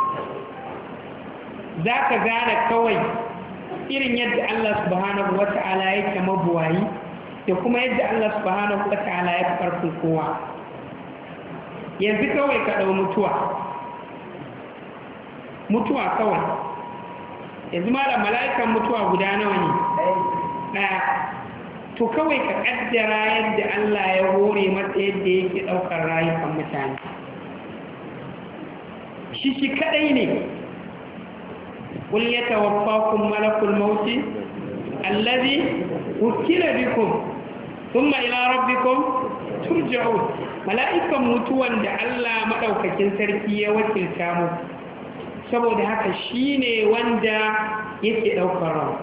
za ka gane kawai irin yadda Allah subhanahu wata'ala yake mabuwayi da kuma yadda Allah subhanahu wata'ala ya fi ƙarfin kowa. Yanzu kawai ka ɗau mutuwa kawai. Yanzu malam mala'ikan mutuwa guda nawa ne? Ɗaya. To kawai ka ƙaddara yadda Allah ya hore masa yadda yake ɗaukar rayukan mutane. Shi kaɗai ne. Qul yatawaffakum malakul mauti allazi wukila bikum thumma ila rabbikum turja'un. Mala'ikan mutuwan da Allah maɗaukakin sarki ya wakilta mu, saboda haka shi ne wanda yake ɗaukar rawa.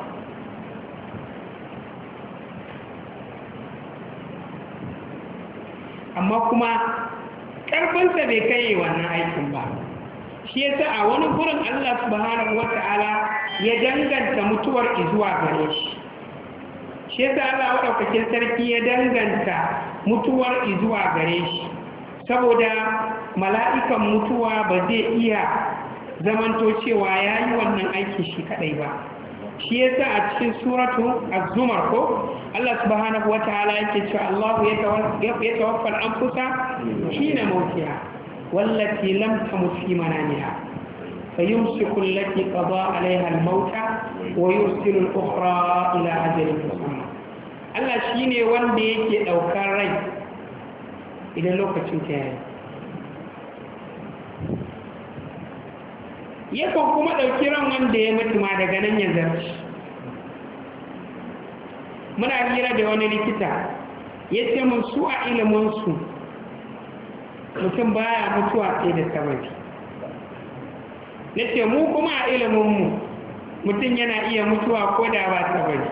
Amma kuma ƙarfinsa bai kai wannan aikin ba. Shi yasa a wani gurin Allah subhanahu wata'ala ya danganta mutuwar izuwa gare shi. Shi yasa Allah maɗaukakin sarki ya danganta mutuwar izuwa gare shi, saboda mala'ikan mutuwa ba zai iya zamanto cewa ya yi wannan aiki shi kadai ba. Shi yasa a cikin suratu az-zumar ko Allah subhanahu wataala yake cewa Allah ya tawaffa al-anfusa hina mautiha wallati lam tamut fi manamiha fayumsiku allati qada 'alayha al-mauta wa yursilu al-ukhra ila ajalin musamma. Allah shine wanda yake daukar rai idan lokacin ta yayi, yakan kuma ɗauki ran wanda ya mutu ma daga nan ya zarci. Muna hira da wani likita ya ce mun su a iliminsu mutum baya mutuwa sai da sababi. Na ce mu kuma a iliminmu mutum yana iya mutuwa ko da ba sababi.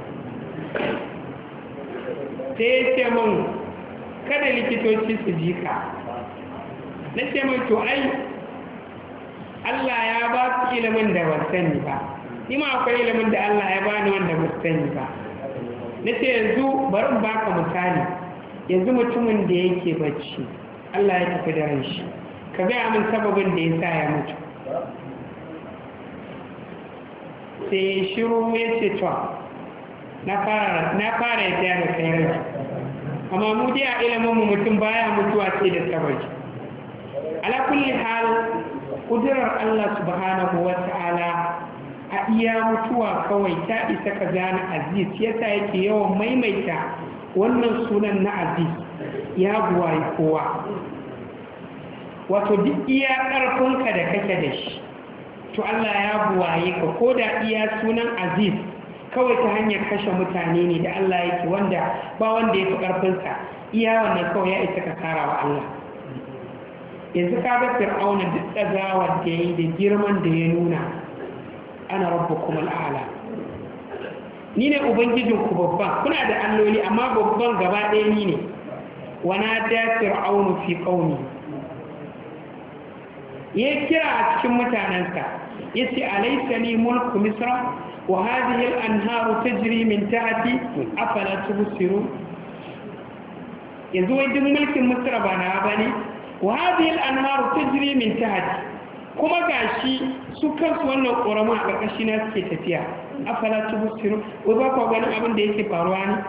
Sai ya ce mun kada likitoci su ji ka. Na ce mun to ai Allah ya ba su ilimin da ban sani ba, ni ma akwai ilimin da Allah ya bani wanda ban sani ba. Na ce yanzu bari in baka misali, yanzu mutumin da yake bacci Allah ya tafi da ran shi, ka gaya min sababin da ya sa ya mutu. Sai shiru ya ce to na fara yadda da kai rai, amma mu dai a ilimin mu mutum baya mutuwa sai da sababi. Ala kulli hal ƙudurar Allah subhanahu wa ta'ala a iya mutuwa kawai ta isa ka gane aziz, yasa yake yawan maimaita wannan sunan na aziz, ya buwayi kowa. Wato duk iya ƙarfinka da kake da shi, to Allah ya buwaye ka, ko da iya sunan aziz kawai ta hanyar kashe mutane ne da Allah yake wanda ba wanda ya fi ƙarfinsa, iya wannan kawai ya isa ka kara wa Allah. Yanzu ka ga fir'auna duk ɗagawar da ya yi da girman da ya nuna, ana rabbukum al'ala, ni ne ubangijinku babban, kuna da alloli amma babban gaba ɗaya ni ne. Wana da fir'aunu fi qaumi, ya kira a cikin mutanensa ya ce alaysa li mulku misra wa hadhihi al-anharu tajri min tahti afala tubsirun. Yanzu wai duk mulkin misra ba na bane, wa hadhihi al-anharu tajri min tahti, kuma gashi su kansu wannan ƙoramu a ƙarƙashi na suke tafiya. Afala tubsiru, wai ba ku ganin abin da yake faruwa ne?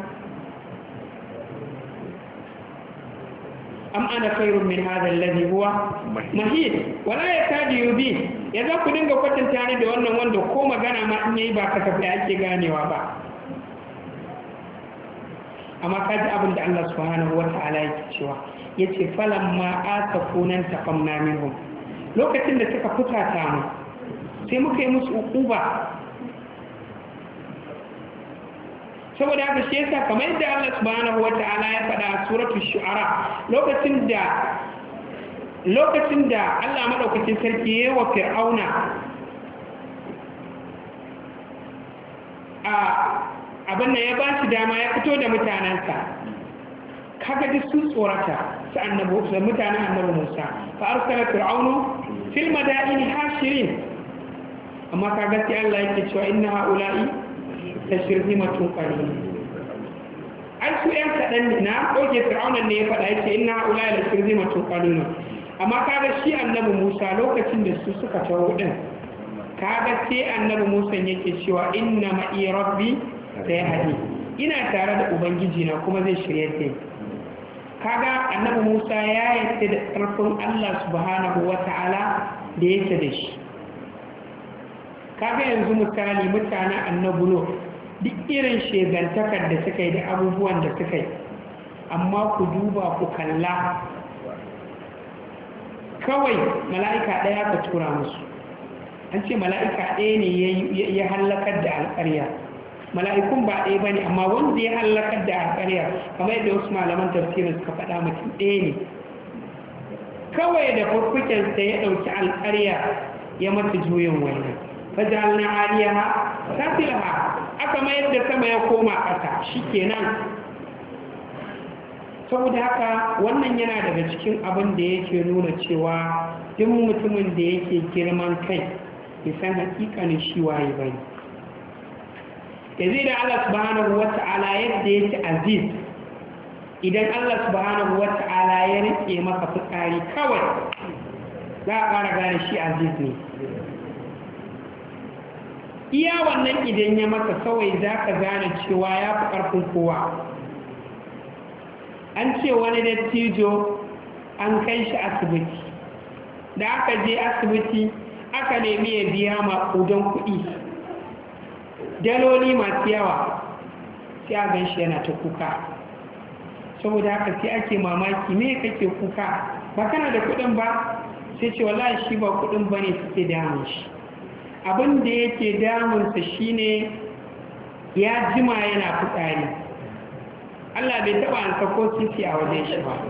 Am ana khairun min hadha alladhi huwa mahin wala yakadu yubin. Ya za ku dinga kwatanta ni da wannan wanda ko magana ma in yayi ba kasafi ake ganewa ba. Amma kaji abin da Allah subhanahu wata'ala yake cewa, yace falamma asafuna taqamna minhum, lokacin da suka fusata mu sai muka yi musu ukuba. Saboda haka shi yasa kamar yadda Allah subhanahu wata'ala ya faɗa a suratul shu'ara, lokacin da Allah madaukakin sarki ya wa fir'auna abin da ya ba shi dama ya fito da mutanensa, kaga duk sun tsorata su mutanen annabi Musa, fa arsala fir'aunu fil madaini hashirin, amma kaga sai Allah yake cewa inna haula'i tashrizimatun qalil. Ai su yan kadan ne na doke fir'aunan ne ya faɗa yace inna haula'i tashrizimatun qalil, amma kaga shi annabi Musa lokacin da su suka tawo din, kaga sai annabi Musa yake cewa inna ma'i rabbi sayahdi, ina tare da ubangiji na kuma zai shirye da ni. Kaga annabi Musa ya yarda da ƙarfin Allah subhanahu wata'ala da yake da shi. Kaga yanzu misali mutanen annabi Nuh duk irin shegantakar da suka yi da abubuwan da suka yi, amma ku duba ku kalla, kawai mala'ika ɗaya ka tura musu. An ce mala'ika ɗaya ne ya hallakar da alƙarya, mala'ikun ba ɗaya ba ne, amma wanda ya hallakar da alƙarya kamar yadda wasu malaman tafsirin suka faɗa mutum ɗaya ne. Kawai da fuffukensa ya ɗauki alƙarya ya mata juyin wannan, fajalna aliyaha safilaha, aka mayar da sama ya koma ƙasa, shi kenan. Saboda haka wannan yana daga cikin abin da yake nuna cewa duk mutumin da yake girman kai bai san hakikanin shi waye bane. Yanzu da Allah subhanahu wata'ala yadda yake aziz, idan Allah subhanahu wata'ala ya rike maka fitsari kawai za a ƙara gane shi aziz ne. Iya wannan idan ya maka kawai za ka gane cewa ya fi ƙarfin kowa. An ce wani dattijo an kai shi asibiti, da aka je asibiti aka nemi ya biya maƙudan kuɗi, daloli masu yawa, sai a gan shi yana ta kuka. Saboda haka sai ake mamaki, me kake kuka, ba kana da kuɗin ba? Sai ce wallahi shi ba kuɗin ba ne suke damun shi, abin da yake damunsa shine ya jima yana fitsari, Allah bai taɓa an sako titi a wajen shi ba.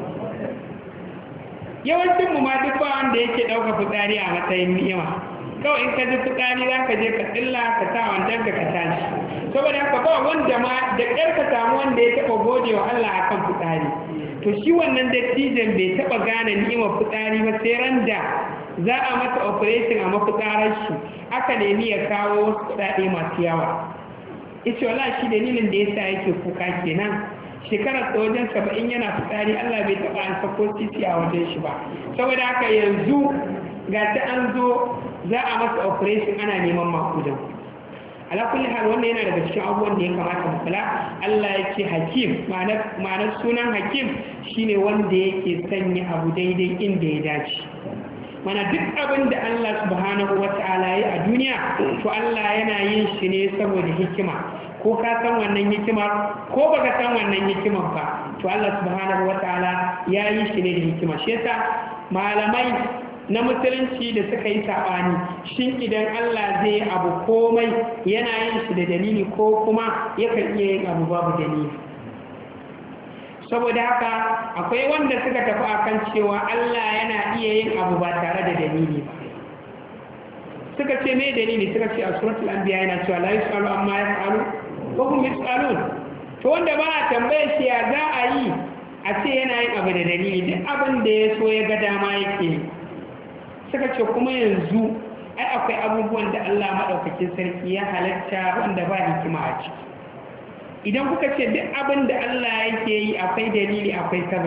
Yawancin mu ma duk ba wanda yake ɗauka fitsari a matsayin ni'ima, kawai in ka ji fitsari za ka je ka tsilla ka sa wandan ka tashi. Saboda haka ba wanda ma da ƙyar ka samu wanda ya taɓa gode wa Allah a kan fitsari. To shi wannan dattijan bai taɓa gane ni'imar fitsari ba sai ran da za a masa operation a mafitsarar shi aka nemi ya kawo wasu kuɗaɗe masu yawa. Ita wala shi dalilin da yasa yake kuka kenan, shekarar da wajen 70 yana fitsari, Allah bai taɓa an sako titi a wajen shi ba. Saboda haka yanzu ga ta an zo za a masa operation ana neman makudan. Ala kulli hal wannan yana daga cikin abubuwan da ya kamata mu kula. Allah ya ce hakim, ma'anar sunan hakim shine wanda yake sanya abu daidai inda ya dace. Mana duk abin da Allah subhanahu wata'ala ya a duniya, to Allah yana yin shi ne saboda hikima, ko ka san wannan hikimar ko baka san wannan hikimar ba, to Allah subhanahu wata'ala ya yi shi ne da hikima. Shi yasa malamai na musulunci da suka yi saɓani, shin idan Allah zai abu komai yana yin shi da dalili ko kuma yakan iya yin abu babu dalili. Saboda haka akwai wanda suka tafi akan cewa Allah yana iya yin abu ba tare da dalili ba. Suka ce me dalili? Suka ce a suratul anbiya yana cewa la yusalu amma yaf'alu wa hum yusalun. To wanda ba a tambaye shi ya za a yi a ce yana yin abu da dalili, duk abin da ya so ya ga dama yake. Suka ce kuma yanzu ai akwai abubuwan da Allah madaukakin sarki ya halatta wanda ba hikima a ciki. Idan kuka ce duk abin da Allah yake yi akwai dalili akwai sababi,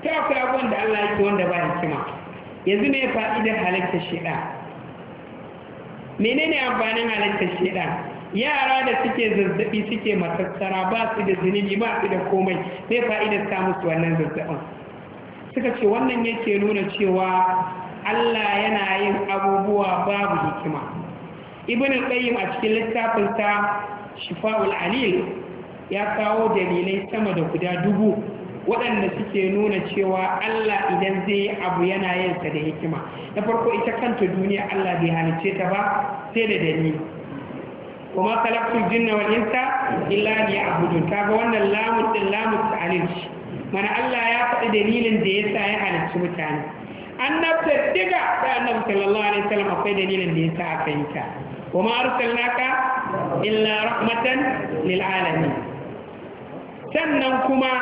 ta akwai abubuwan da Allah yake wanda ba hikima. Yanzu me fa'idar halittar shedan? Menene amfanin halittar shedan? Yara da suke zazzabi suke matattara ba su da zunubi ba su da komai, me fa'idar ta musu wannan zazzabin? Suka ce wannan yake nuna cewa Allah yana yin abubuwa babu hikima. Ibn al-Qayyim a cikin littafinsa Shifa'ul Alil ya kawo dalilai sama da guda 1000 waɗanda suke nuna cewa Allah idan zai yi abu yana yin sa da hikima. Na farko ita kanta duniya Allah bai halice ta ba sai da dalili. Kuma khalaqtul jinna wal insa illa liya'budun. Kaga wannan lamun din lamun ta'lil. Mana Allah ya faɗi dalilin da yasa ya halicci mutane. Annabta diga da Annabi sallallahu alaihi wasallam akwai dalilin da yasa aka yi ta. Wa ma arsalnaka illa rahmatan lil alamin. Sannan kuma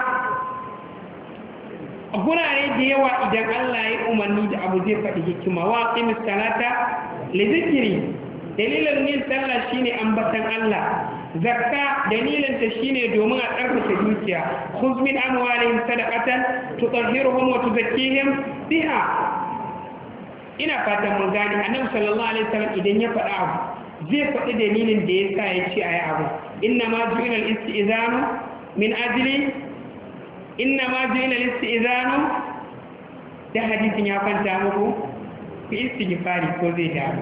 a gurare da yawa idan Allah ya umarni da abu zai faɗi hikima. Wa qimis salata li dhikri. Dalilin yin sallah shine ambatan Allah. Zakka dalilin ta shine domin a tsarkake dukiya. Khudh min amwalihim sadaqatan tutahhiruhum wa tuzakkihim biha. Ina fatan mun gane Annabi sallallahu alaihi wasallam idan ya faɗa abu zai faɗi dalilin da yasa ya ce ayi abu. Inna ma ju'ila al-istizanu min ajli inna ma ju'ila al-istizanu da hadisin ya kwanta muku fi istighfari ko zai da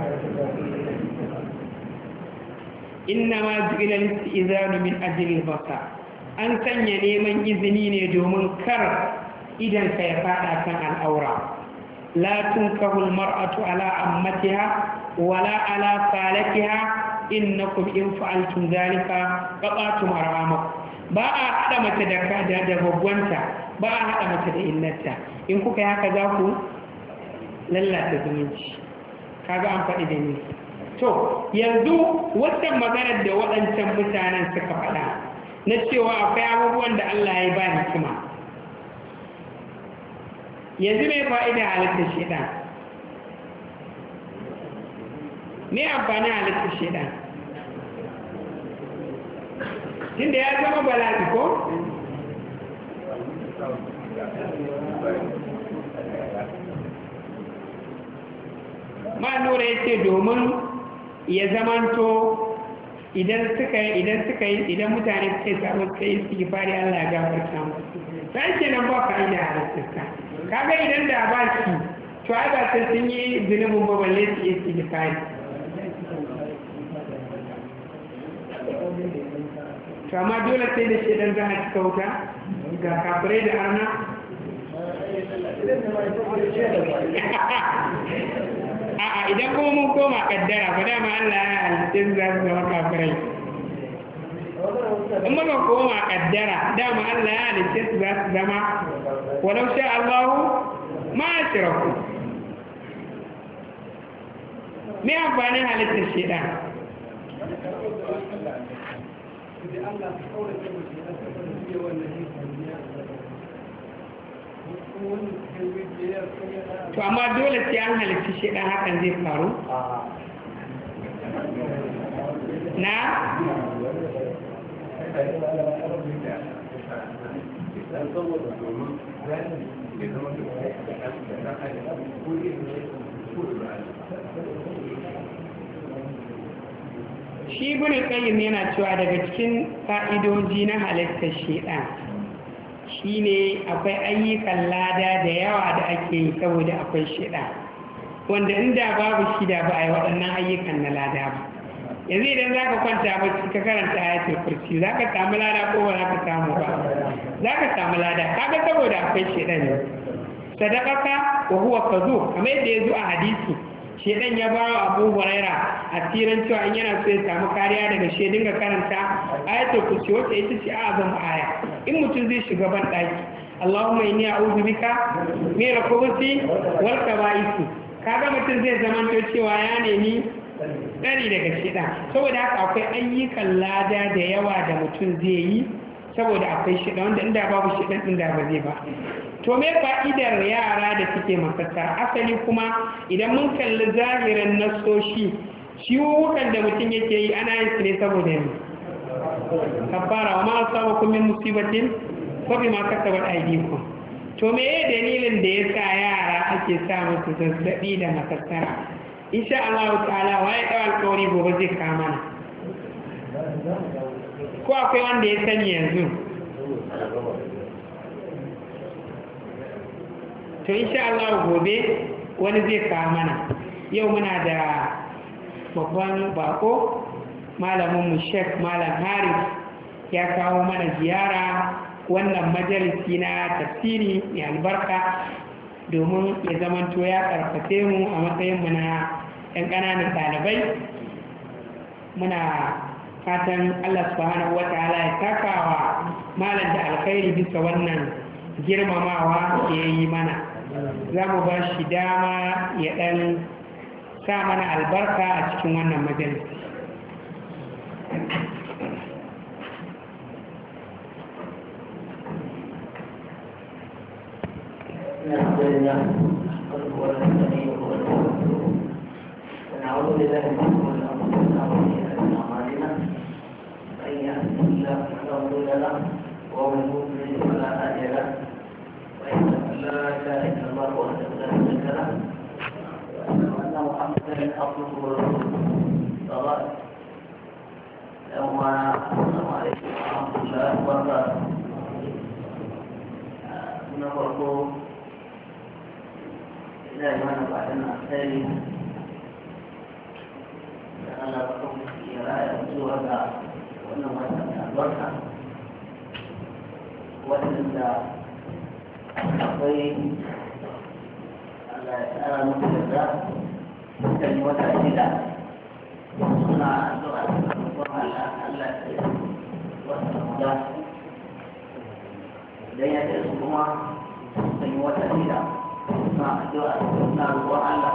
inna ma ju'ila al-istizanu min ajli al-basar an sanya neman izini ne domin kar idan ka ya fada kan al'aura la tunkahu al-mar'atu ala ammatiha wala ala salatiha innakum in fa'altum dhalika qata'tum arhamakum. Ba a haɗa mace da babwanta, ba a haɗa mace da innarta. In kuka yi haka za ku lallata zumunci. Kaga an faɗi da ni. To, yanzu wannan maganar da waɗancan mutanen suka faɗa na cewa akwai abubuwan da Allah ya ba hikima. Yanzu mai fa'ida halittar shaidan? Me amfanin halittar shaidan? Tunda ya zama bala'i ko? Ma nura ya ce domin ya zamanto idan mutane suka yi sabo suka yi istighfari Allah ya gafarta musu. Sai kenan ba fa'ida a rasuka. Kaga idan da ba shi to ai ba sai sun yi zunubin ba balle su yi istighfari. To amma dole sai da shedan za a cika wuta ga kafirai da arna. A'a idan kuma mun koma kaddara ba dama Allah ya halitta za su zama kafirai. In muka koma kaddara dama Allah ya halitta su za su zama walau sha Allahu ma ashraku. Me amfanin halittar shedan? To amma dole sai an halitta shi dan hakan zai faru na shi ibn qayyim yana cewa daga cikin fa'idoji na halittar shedan shine akwai ayyukan lada da yawa da ake yi saboda akwai shedan wanda inda babu shi da ba a yi waɗannan ayyukan na lada ba. Yanzu idan za ka kwanta bacci ka karanta ayatul kursi za ka samu lada ko ba za ka samu ba? Za ka samu lada kaga saboda akwai shedan ne. Sadaqaka wa huwa kadhub kamar yadda ya zo a hadisi shedan ya ba Abu Huraira asirin cewa in yana so ya samu kariya daga shi dinga karanta ayatul kursi wacce ita ce azam aya. In mutum zai shiga ban daki Allahumma inni a'udhu bika min al-khubuthi wal kaba'ith. Kaga mutum zai zamanto cewa ya nemi tsari daga shedan. Saboda haka akwai ayyukan lada da yawa da mutum zai yi saboda akwai shedan wanda inda babu shedan din da ba zai ba. To me fa'idar yara da suke mafassara asali kuma idan mun kalli zahirin nasoshi ciwukan da mutum yake yi ana yin su ne saboda ne kafara wa ma asabakum min musibatin fa bima kasabat aydikum to me dalilin da ya sa yara ake sa musu zazzaɓi da makassara? Insha Allah ta'ala waye ɗau alƙawari gobe zai kama na, ko akwai wanda ya sani yanzu? To insha Allah gobe wani zai kama na. Yau muna da babban bako, malaminmu Sheikh Malam Haris ya kawo mana ziyara wannan majalisi na tafsiri mai albarka domin ya zamanto ya karfafe mu a matsayinmu na 'yan ƙananan ɗalibai. Muna fatan Allah subhanahu wa ta'ala ya takawa malam da alkhairi bisa wannan girmamawa da ya yi mana. Za mu ba shi dama ya ɗan sa mana albarka a cikin wannan majalisi. ونعوذ بالله من شرور انفسنا وسيئات اعمالنا من يهده الله فلا مضل له ومن يضلل فلا هادي له واشهد ان لا اله الا الله وحده لا شريك له واشهد ان محمدا عبده ورسوله صلاه يوم السلام عليكم ورحمه الله وبركاته من فرقه لا يمنع بعدنا الثاني لأن الرقم يرى يوجه هذا وأنه مثلا البركة وأن الأخوين على المتجدة كان وتأكيدا صنع اللغة على والسلام لأن يتأسكما كان وتأكيدا صنع اللغة على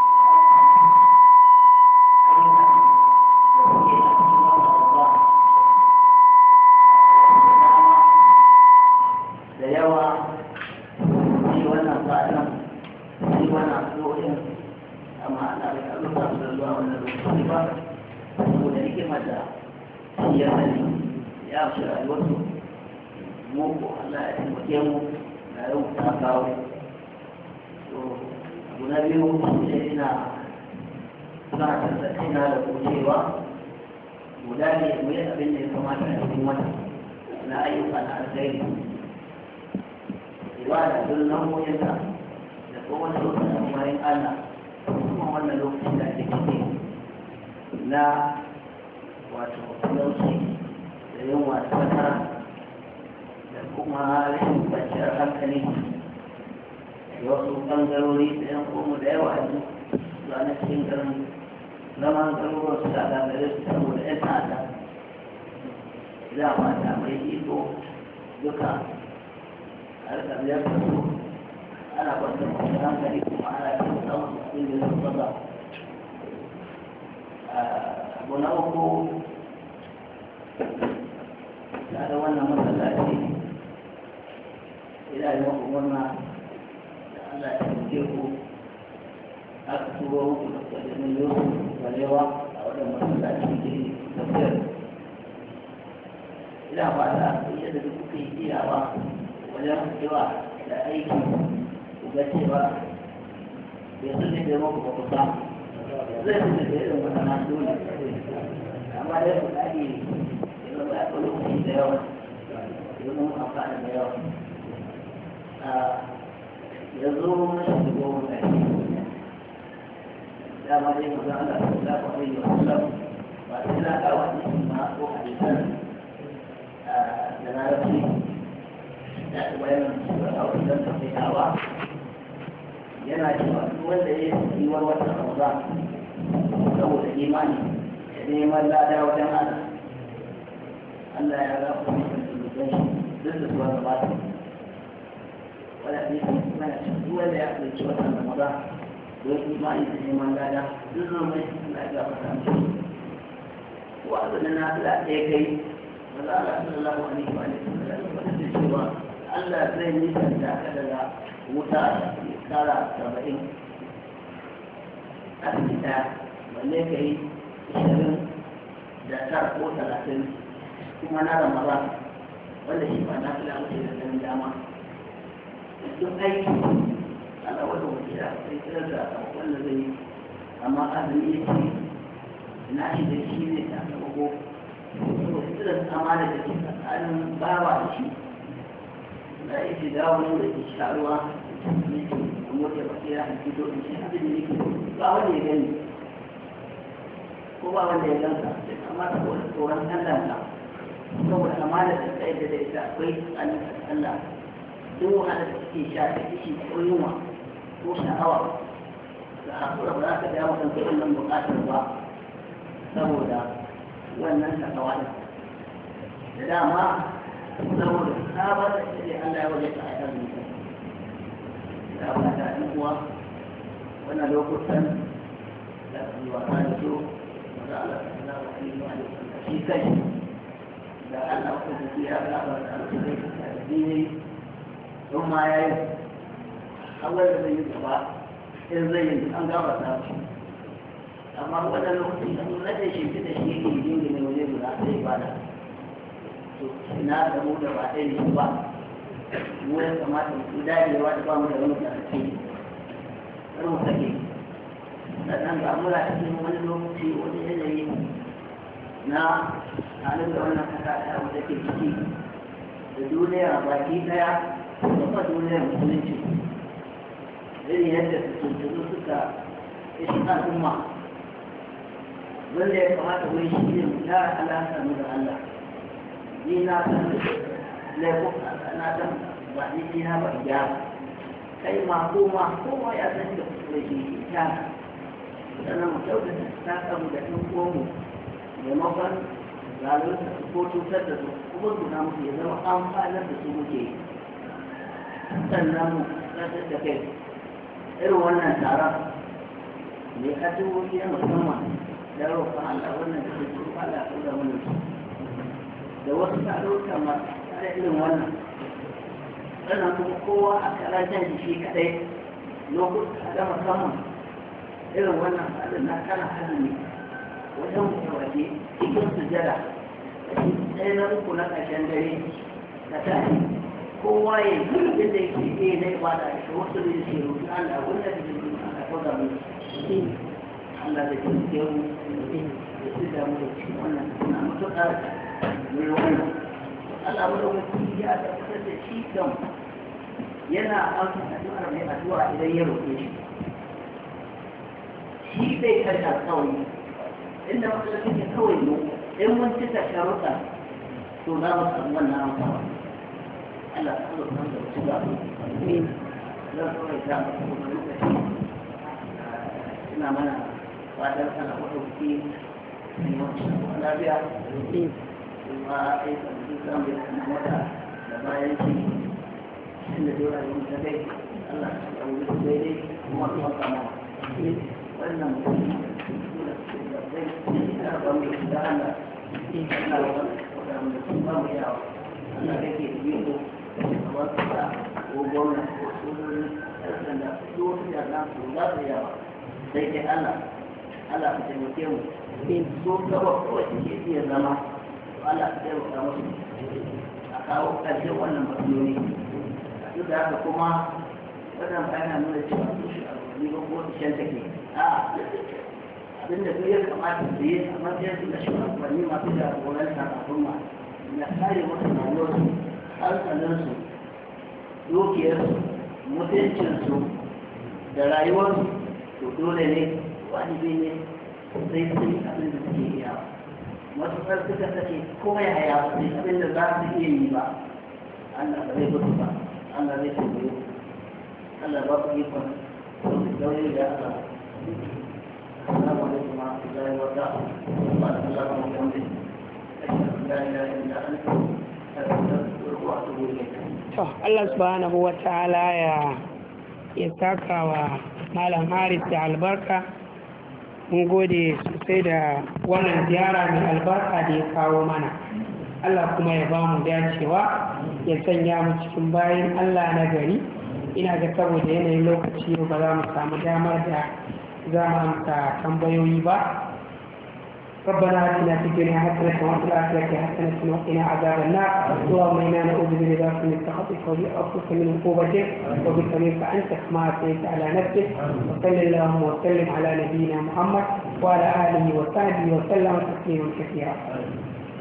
yana cewa wanda ya yi wata Ramadan saboda imani da neman lada wajen Allah ya gafa mutum da duk da zuwa gabata wanda ne kuma ya ce wanda ya ɗauki wata Ramadan don imani da neman lada duk zuwa mai Allah ya gafa mutum wanda na Allah ɗaya kai wanda Allah sallallahu alaihi wa sallam wanda ke cewa Allah zai nisanta ka daga wuta shekara 70 a cikin ɗaya balle ka yi 29 ko 30 kuma na Ramadan wanda shi ba na fila wuce da ɗan dama duk aiki Allah wanda wuce da sai kirar da wanda zai yi amma azumi ya ce na shi da shi ne ta sabo to irin amana da ke tsakanin bawa da shi da ya ce dawo da ke sharuwa ne ke kuma ta bakira a fito in shi abin da yake ba wanda ya gani ko ba wanda ya ganka sai kamata ko tsoron Allah ka saboda amana da kai da ita akwai tsanin Allah duk wahala da suke sha ta kishi ko yunwa ko sha'awa da hakura ba za ka biya mutum kai wannan buƙatar ba saboda wannan sha'awa da dama saboda sabon da shi Allah ya waje ta aikar mutum da ba ta ɗan uwa wannan lokutan da zuwa ta zo da Allah ta zama a yi wa shi kai da Allah ta tafiya da Allah ta tafiya da addini don ma ya yi awar da zai yi gaba in zai yi an gaba ta shi amma wannan lokacin da mun rage shi da shi yake yin gine waje guda sai ba da to ina da mu da ba ɗaya ne ba mu ya kamata mu dagewa da ba mu da wani karfi kar mu sake sannan ga mura cikin wani lokaci wani yanayi na halin da wannan kasa ta mu take ciki da duniya baki daya kuma duniyar musulunci irin yadda tuntunu suka ishi al'umma wanda ya kamata wai shi ne mu tara alaƙa mu da Allah ni na san laifuka na san ba ni na ba gyara kai ma kowa ya san da kuskure shi gyara sannan mu kyautata ta kamu da ɗan uwanmu maimakon zalunta su ko cutar da su kuma nuna musu ya zama amfanar da su muke yi sannan mu ƙasar da kai irin wannan taron mai addu'o'i na musamman da roƙon Allah wannan da ke cikin Allah ko da mun da wasu tarurruka masu tsare irin wannan sannan kuma kowa a karantar shi kadai lokuta da musamman irin wannan halin na kana azumi wajen waje cikin sujada ɗaya na uku na ƙarshen dare ka tashi kowa ya yi yadda yake iya na ibada da wasu da yake rufi Allah wanda da ke rufi Allah ko da mu Allah da ke rufi mu da su da mu da cikin wannan suna matuƙar mai wannan Allah mu da wani ya tabbatar da shi kan yana amsa addu'ar mai addu'a idan ya roƙe shi shi bai karɓa kawai inda matsalar take kawai mu in mun cika sharuɗa to za mu samu wannan amsawa Allah ta zo kan da su ga amin zan kawai ta kuma lokaci ina mana fadar ana maɗauki ne lafiya kuma aikin su zamu yi kuma wata da bayan shi inda dole ne ta kai Allah ta kawo su daidai kuma kuma kama wannan mutum da zai yi ta ba mu da Allah Allah wanda sun ba mu yawa Allah yake yi ko wasu da ko gwamna ko sojoji ɗan da su wasu da na su za su yawa sai ke Allah ka taimake mu so gaba kawai ke iya zama Allah ka taimaka musu a kawo ƙarshen wannan matsaloli duk da haka kuma wannan bayan nuna cewa su shi a wani ba ko su shan take abinda duk ya kamata su yi a matsayin su da shugabanni masu jagoranta al'umma na kare musu rayuwarsu hankalinsu dukiyarsu mutuncinsu da rayuwarsu to dole ne wajibi ne sai su yi abin da suke iya matuƙar suka sake ko ya haya su abin da za su iya yi ba Allah ba zai gudu ba Allah zai tambaye Allah ba ku ikon daure da Allah السلام عليكم ورحمة الله وبركاته سبحانك اللهم وبحمدك أشهد أن لا إله إلا أنت أستغفرك وأتوب إليك. Allah subhanahu wa ta'ala ya saka wa Malam Haris da albarka. Mun gode sosai da wannan ziyara mai albarka da ya kawo mana. Allah kuma ya ba mu dacewa ya sanya mu cikin bayan Allah na gari. Ina ga saboda yanayin lokaci ba za mu samu damar da za mu amsa tambayoyi ba ربنا آتنا في الدنيا حسنة وفي الآخرة حسنة وقنا عذاب النار اللهم إنا نعوذ برضاك من سخطك وبعفوك من عقوبتك وبك منك أنت كما أثنيت على نفسك وصل اللهم وسلم على نبينا محمد وعلى آله وصحبه وسلم تسليما كثيرا.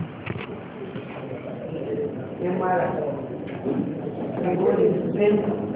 Yang mana? Yang boleh